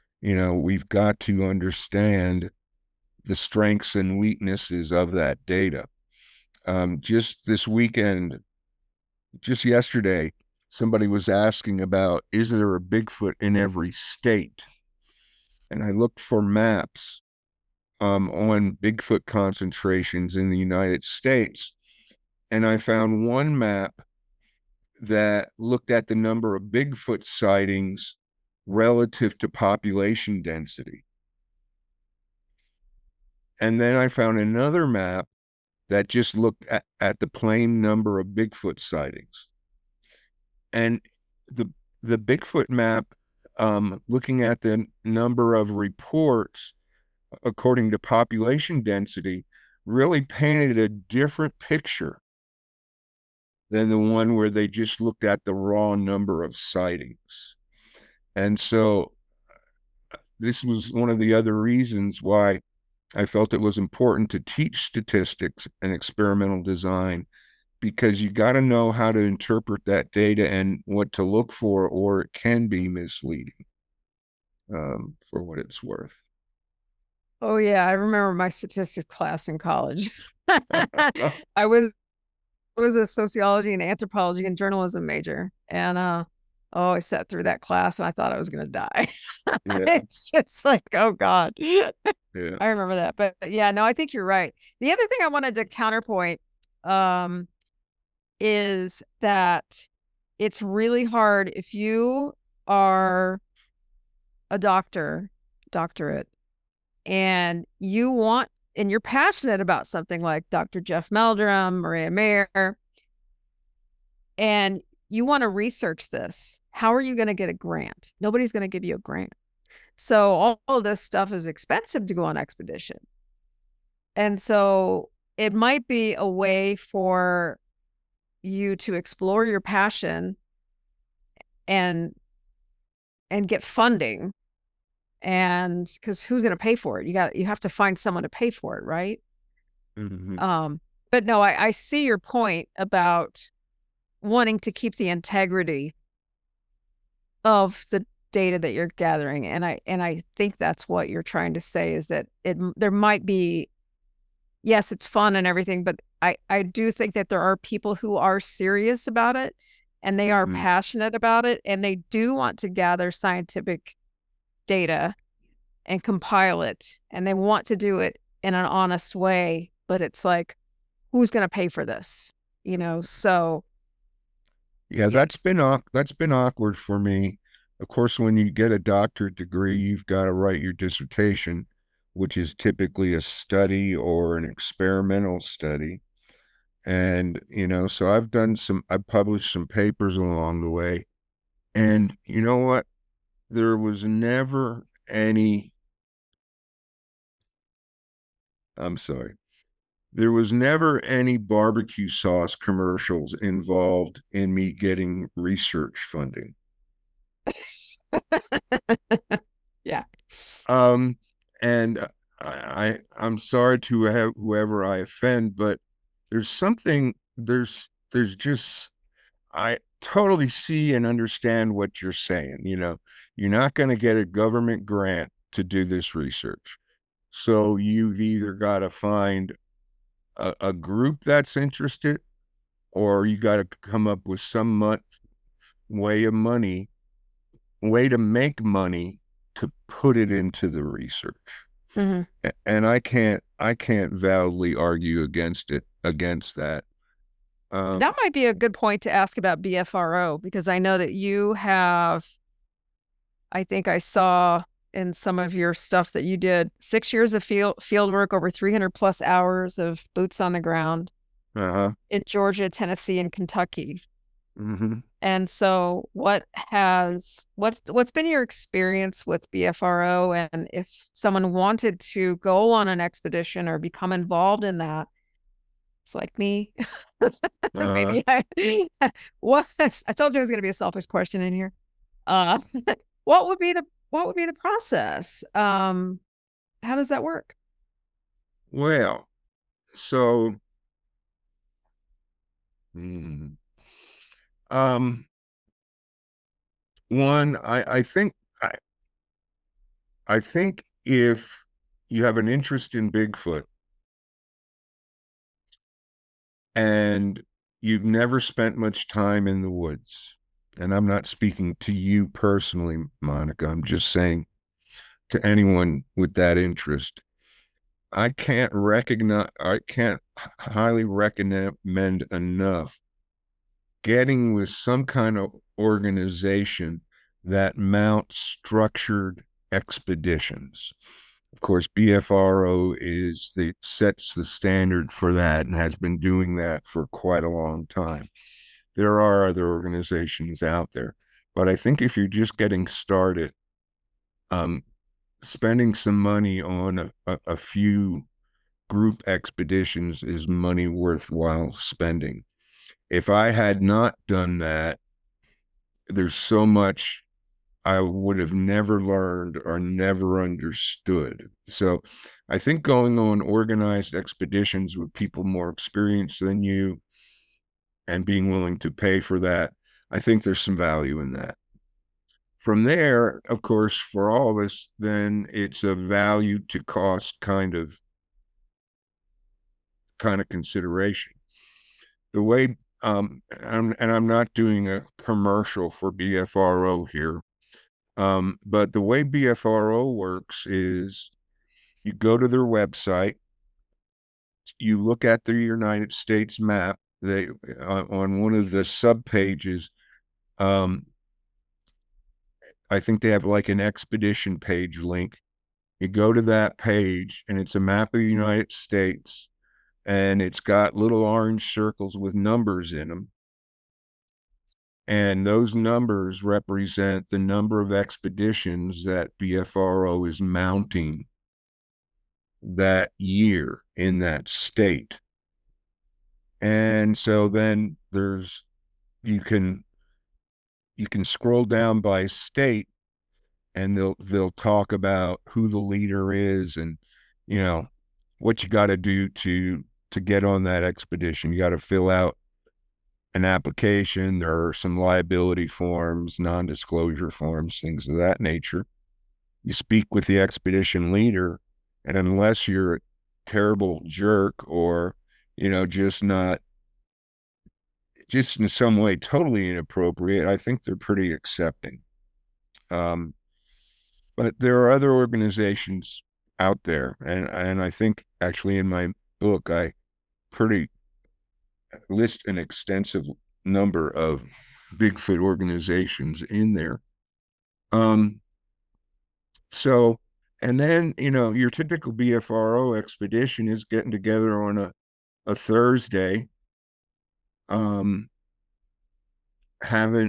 understand the strengths and weaknesses of that data. Just this weekend, just yesterday, somebody was asking about, is there a Bigfoot in every state? And I looked for maps on Bigfoot concentrations in the United States, and I found one map that looked at the number of Bigfoot sightings relative to population density. And then I found another map that just looked at the plain number of Bigfoot sightings. And the Bigfoot map, looking at the number of reports according to population density, really painted a different picture than the one where they just looked at the raw number of sightings. And so this was one of the other reasons why I felt it was important to teach statistics and experimental design, because you got to know how to interpret that data and what to look for, or it can be misleading, for what it's worth. Oh yeah, I remember my statistics class in college. I was a sociology and anthropology and journalism major, and I sat through that class and I thought I was gonna die. Yeah. It's just like, oh God. Yeah. I remember that. But yeah, no, I think you're right. The other thing I wanted to counterpoint is that it's really hard if you are a doctorate, and you're passionate about something like Dr. Jeff Meldrum, Maria Mayer, and you want to research this. How are you going to get a grant? Nobody's going to give you a grant. So all of this stuff is expensive to go on expedition. And so it might be a way for you to explore your passion and get funding. And because who's going to pay for it? You have to find someone to pay for it, right? Mm-hmm. But no, I see your point about wanting to keep the integrity of the data that you're gathering, and I think that's what you're trying to say, is that there might be, yes, it's fun and everything, but I do think that there are people who are serious about it, and they are passionate about it, and they do want to gather scientific data and compile it, and they want to do it in an honest way, but it's like, who's going to pay for this? So Yeah, that's been awkward for me. Of course, when you get a doctorate degree, you've got to write your dissertation, which is typically a study or an experimental study. And, so I've published some papers along the way. And you know what? There was never any, I'm sorry. There was never any barbecue sauce commercials involved in me getting research funding. Yeah. And I'm sorry to have whoever I offend, but there's just, I totally see and understand what you're saying. You're not going to get a government grant to do this research. So you've either got to find a group that's interested, or you got to come up with some way to make money to put it into the research. Mm-hmm. And I can't validly argue against that. That might be a good point to ask about BFRO, because I know that you have, I think I saw in some of your stuff that you did 6 years of field work, over 300 plus hours of boots on the ground in Georgia, Tennessee, and Kentucky. Mm-hmm. And so what's been your experience with BFRO? And if someone wanted to go on an expedition or become involved in that, it's like me. Maybe I told you it was going to be a selfish question in here. What would be the process? How does that work? Well, so, one, I think if you have an interest in Bigfoot and you've never spent much time in the woods, and I'm not speaking to you personally, Monica, I'm just saying to anyone with that interest, I can't highly recommend enough getting with some kind of organization that mounts structured expeditions. Of course, BFRO sets the standard for that and has been doing that for quite a long time. There are other organizations out there, but I think if you're just getting started, spending some money on a few group expeditions is money worthwhile spending. If I had not done that, there's so much I would have never learned or never understood. So I think going on organized expeditions with people more experienced than you and being willing to pay for that, I think there's some value in that. From there, of course, for all of us, then it's a value to cost kind of consideration. The way, I'm not doing a commercial for BFRO here, but the way BFRO works is you go to their website, you look at the United States map. They on one of the sub pages, I think they have like an expedition page link. You go to that page, and it's a map of the United States, and it's got little orange circles with numbers in them. And those numbers represent the number of expeditions that BFRO is mounting that year in that state. And so then you can scroll down by state, and they'll talk about who the leader is, and what you got to do to get on that expedition. You got to fill out an application. There are some liability forms, non-disclosure forms, things of that nature. You speak with the expedition leader, and unless you're a terrible jerk or just in some way totally inappropriate, I think they're pretty accepting. But there are other organizations out there, and I think actually in my book I list an extensive number of Bigfoot organizations in there. So, and then your typical BFRO expedition is getting together on a Thursday, having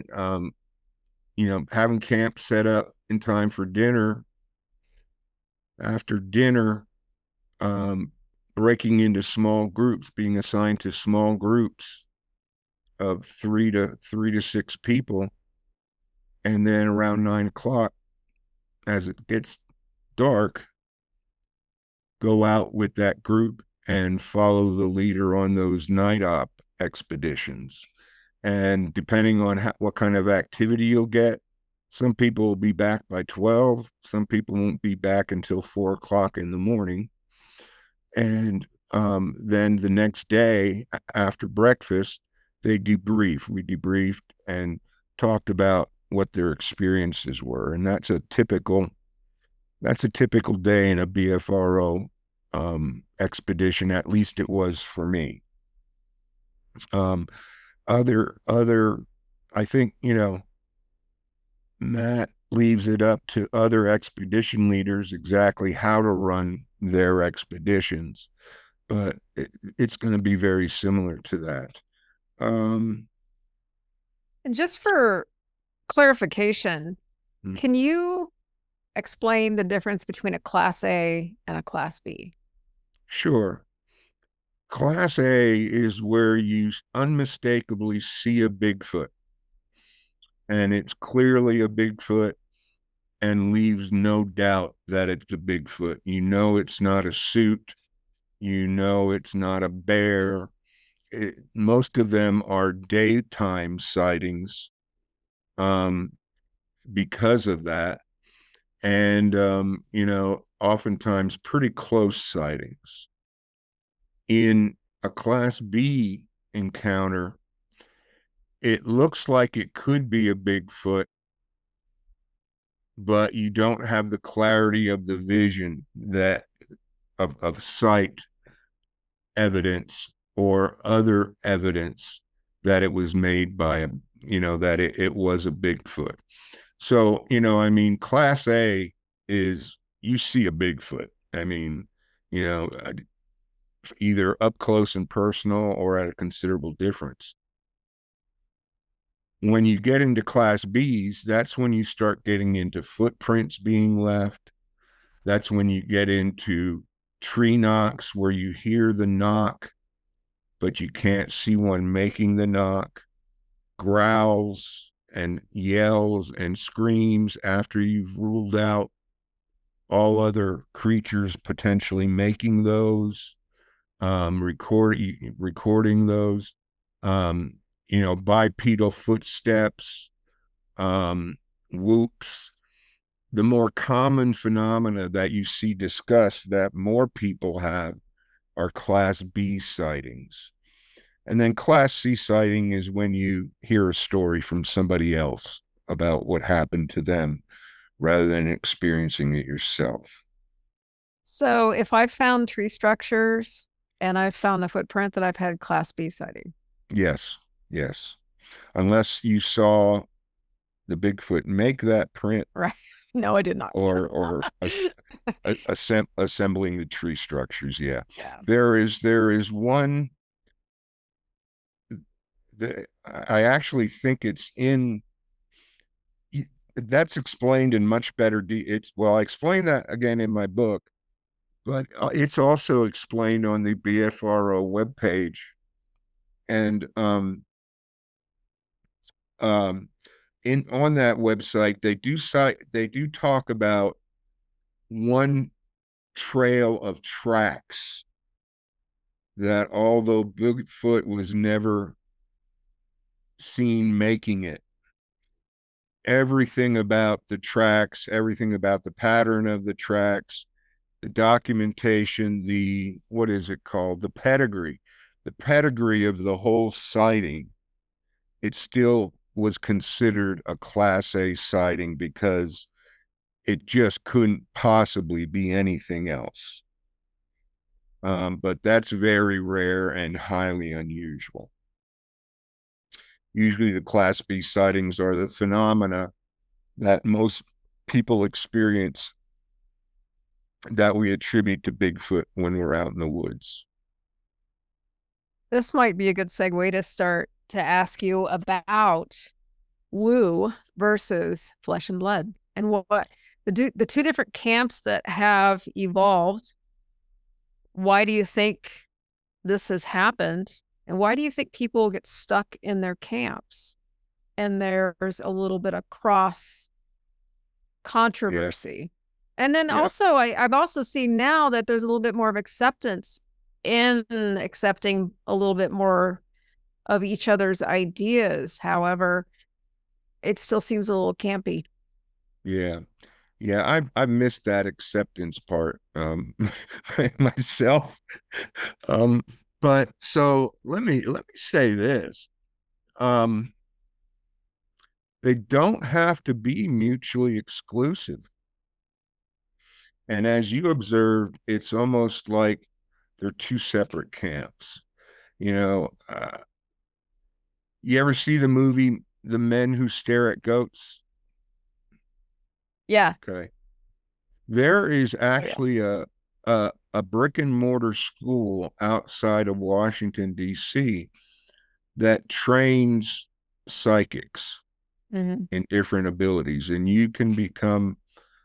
camp set up in time for dinner. After dinner, breaking into small groups, being assigned to small groups of 3 to 6 people, and then around 9 o'clock, as it gets dark, go out with that group and follow the leader on those night op expeditions. And depending on what kind of activity you'll get, some people will be back by 12. Some people won't be back until 4 o'clock in the morning. And then the next day after breakfast, they debrief. We debriefed and talked about what their experiences were. And that's a typical day in a BFRO expedition. At least it was for me. I think, Matt leaves it up to other expedition leaders exactly how to run their expeditions, but it's going to be very similar to that. And just for clarification, can you explain the difference between a Class A and a Class B? Sure. Class A is where you unmistakably see a Bigfoot, and it's clearly a Bigfoot and leaves no doubt that it's a Bigfoot. It's not a suit. It's not a bear. Most of them are daytime sightings because of that. And, oftentimes pretty close sightings. In a Class B encounter, it looks like it could be a Bigfoot, but you don't have the clarity of the vision that of sight evidence or other evidence that it was made by that it was a Bigfoot. So, Class A is you see a Bigfoot. Either up close and personal or at a considerable difference. When you get into Class Bs, that's when you start getting into footprints being left. That's when you get into tree knocks where you hear the knock, but you can't see one making the knock. Growls and yells and screams after you've ruled out all other creatures potentially making those, recording those. bipedal footsteps, whoops. The more common phenomena that you see discussed that more people have are Class B sightings. And then Class C sighting is when you hear a story from somebody else about what happened to them rather than experiencing it yourself. So if I found tree structures and I found a footprint, that I've had Class B sighting. Yes, yes. Unless you saw the Bigfoot make that print, Right. No, I did not. or assembling the tree structures. Yeah. Yeah. There is one. I actually think it's in. That's explained in much better I explain that again in my book, but it's also explained on the BFRO webpage, and on that website they do talk about one trail of tracks that, although Bigfoot was never seen making it, everything about the tracks, everything about the pattern of the tracks, the documentation, what is it called? The pedigree of the whole sighting, it still was considered a Class A sighting because it just couldn't possibly be anything else. But that's very rare and highly unusual. Usually the Class B sightings are the phenomena that most people experience that we attribute to Bigfoot when we're out in the woods. This might be a good segue to start to ask you about woo versus flesh and blood, and what the two different camps that have evolved. Why do you think this has happened? And why do you think people get stuck in their camps? And there's a little bit of cross controversy. Yeah. And then also, I've also seen now that there's a little bit more of acceptance in accepting a little bit more of each other's ideas. However, it still seems a little campy. Yeah. Yeah, I missed that acceptance part myself. But so let me say this. They don't have to be mutually exclusive. And as you observed, it's almost like they're two separate camps. You ever see the movie The Men Who Stare at Goats? Yeah. Okay. There is actually a brick and mortar school outside of Washington, D.C. that trains psychics in different abilities, and you can become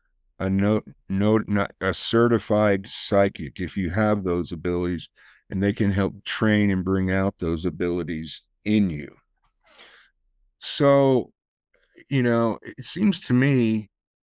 a certified psychic if you have those abilities, and they can help train and bring out those abilities in you. So, it seems to me,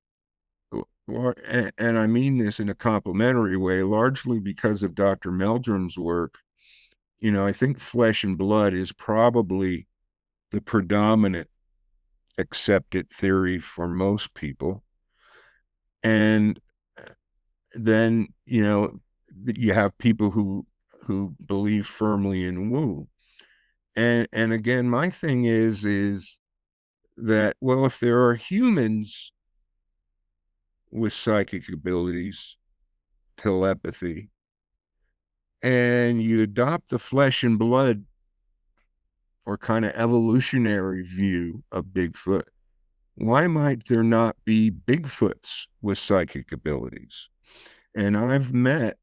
and I mean this in a complimentary way, largely because of Dr. Meldrum's work, I think flesh and blood is probably the predominant accepted theory for most people. And then, you have people who believe firmly in woo. And again, my thing is that, well, if there are humans with psychic abilities, telepathy, and you adopt the flesh and blood or kind of evolutionary view of Bigfoot, why might there not be Bigfoots with psychic abilities? And I've met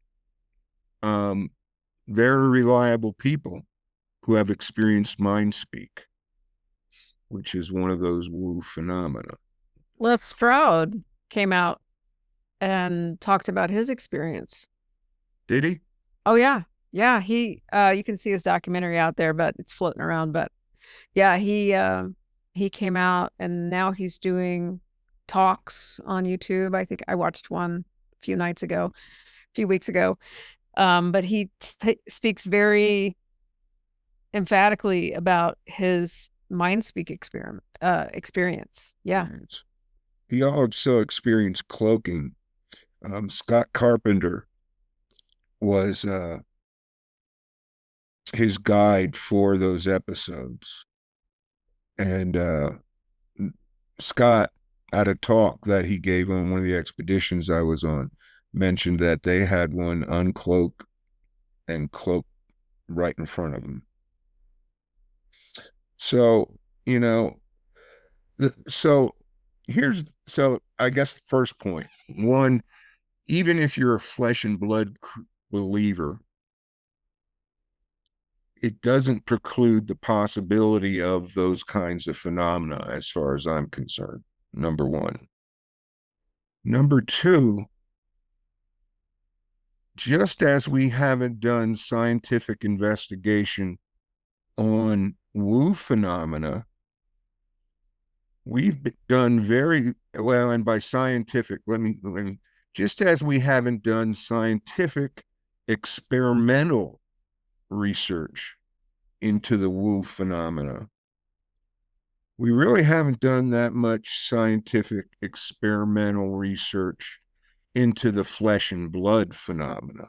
very reliable people who have experienced mind speak, which is one of those woo phenomena. Les Stroud came out and talked about his experience. Did he? Oh, yeah. Yeah, he you can see his documentary out there, but it's floating around. But yeah, he came out, and now he's doing talks on YouTube. I think I watched one a few weeks ago. But he speaks very emphatically about his MindSpeak experience. Yeah. He also experienced cloaking. Scott Carpenter was his guide for those episodes. And Scott, at a talk that he gave on one of the expeditions I was on, mentioned that they had one uncloak and cloak right in front of him. So, you know, so I guess the first point, one, even if you're a flesh and blood believer, it doesn't preclude the possibility of those kinds of phenomena as far as I'm concerned, number one. Number two, just as we haven't done scientific investigation on woo phenomena, we've done very well, and by scientific, let me just as we haven't done scientific experimental research into the woo phenomena, we really haven't done that much scientific experimental research into the flesh and blood phenomena.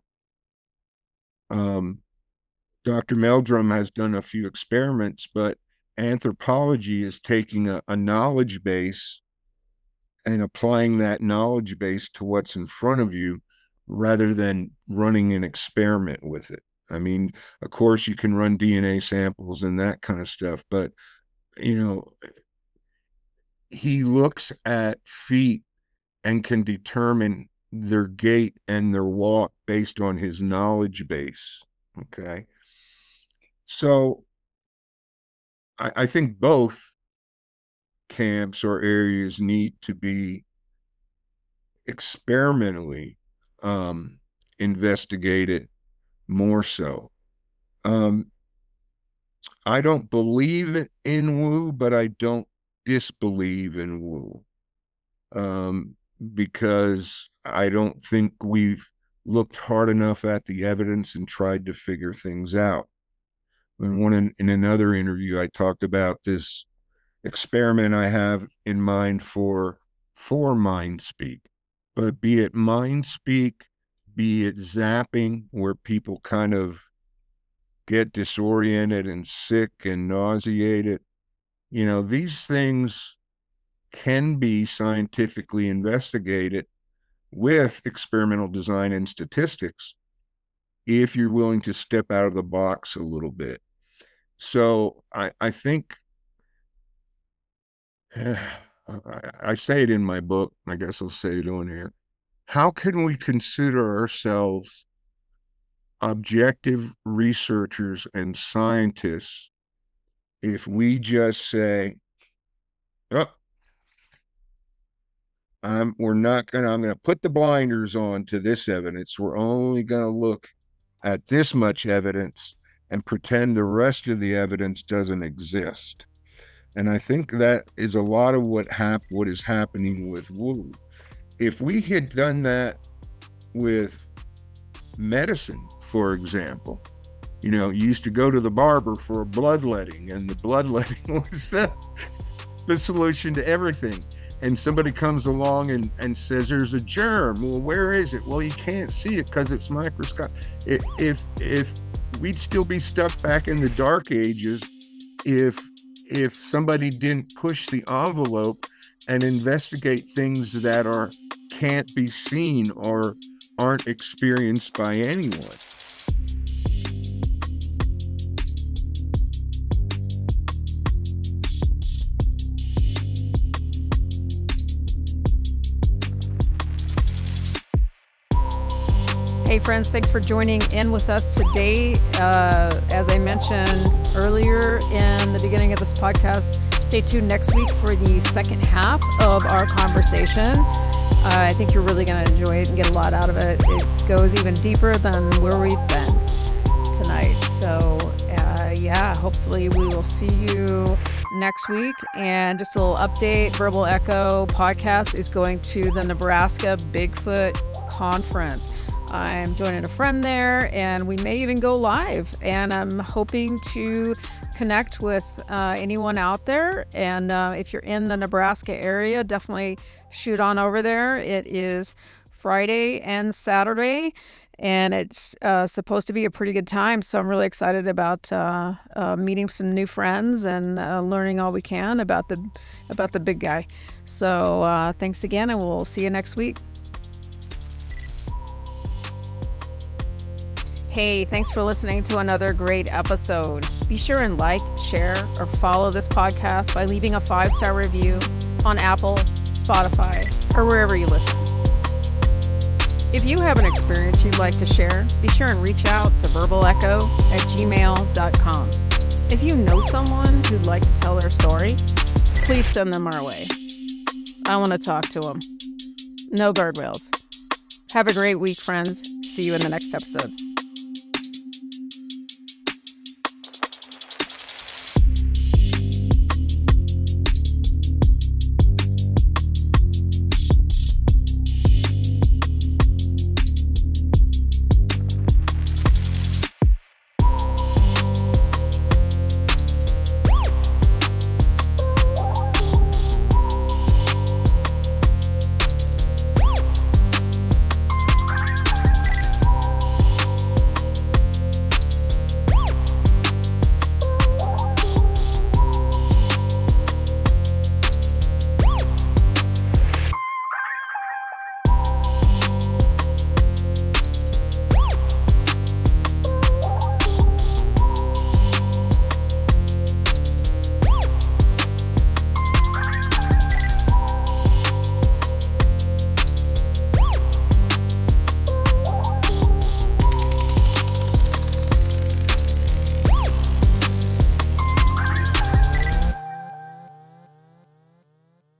Dr. Meldrum has done a few experiments, but anthropology is taking a knowledge base and applying that knowledge base to what's in front of you rather than running an experiment with it. I mean, of course, you can run DNA samples and that kind of stuff, but, you know, he looks at feet and can determine their gait and their walk based on his knowledge base. Okay. So I think both camps or areas need to be experimentally investigated more so. I don't believe in woo, but I don't disbelieve in woo, because I don't think we've looked hard enough at the evidence and tried to figure things out. In another interview, I talked about this experiment I have in mind for MindSpeak, but be it MindSpeak, be it zapping, where people kind of get disoriented and sick and nauseated, you know, these things can be scientifically investigated with experimental design and statistics if you're willing to step out of the box a little bit. So I think, I say it in my book, I guess I'll say it on here. How can we consider ourselves objective researchers and scientists if we just say, oh, I'm going to put the blinders on to this evidence. We're only going to look at this much evidence and pretend the rest of the evidence doesn't exist. And I think that is a lot of what is happening with woo. If we had done that with medicine, for example, you know, you used to go to the barber for a bloodletting, and the bloodletting was the solution to everything. And somebody comes along and says there's a germ. Well, where is it? Well, you can't see it because it's microscopic. If we'd still be stuck back in the dark ages if somebody didn't push the envelope and investigate things that can't be seen or aren't experienced by anyone. Hey friends, thanks for joining in with us today. As I mentioned earlier in the beginning of this podcast, stay tuned next week for the second half of our conversation. I think you're really going to enjoy it and get a lot out of it. It goes even deeper than where we've been tonight. So hopefully we will see you next week. And just a little update, Verbal Echo podcast is going to the Nebraska Bigfoot Conference. I'm joining a friend there, and we may even go live. And I'm hoping to connect with anyone out there. And if you're in the Nebraska area, definitely shoot on over there. It is Friday and Saturday, and it's supposed to be a pretty good time. So I'm really excited about meeting some new friends and learning all we can about the big guy. So thanks again, and we'll see you next week. Hey, thanks for listening to another great episode. Be sure and like, share, or follow this podcast by leaving a 5-star review on Apple, Spotify, or wherever you listen. If you have an experience you'd like to share, be sure and reach out to verbalecho@gmail.com. If you know someone who'd like to tell their story, please send them our way. I want to talk to them. No guardrails. Have a great week, friends. See you in the next episode.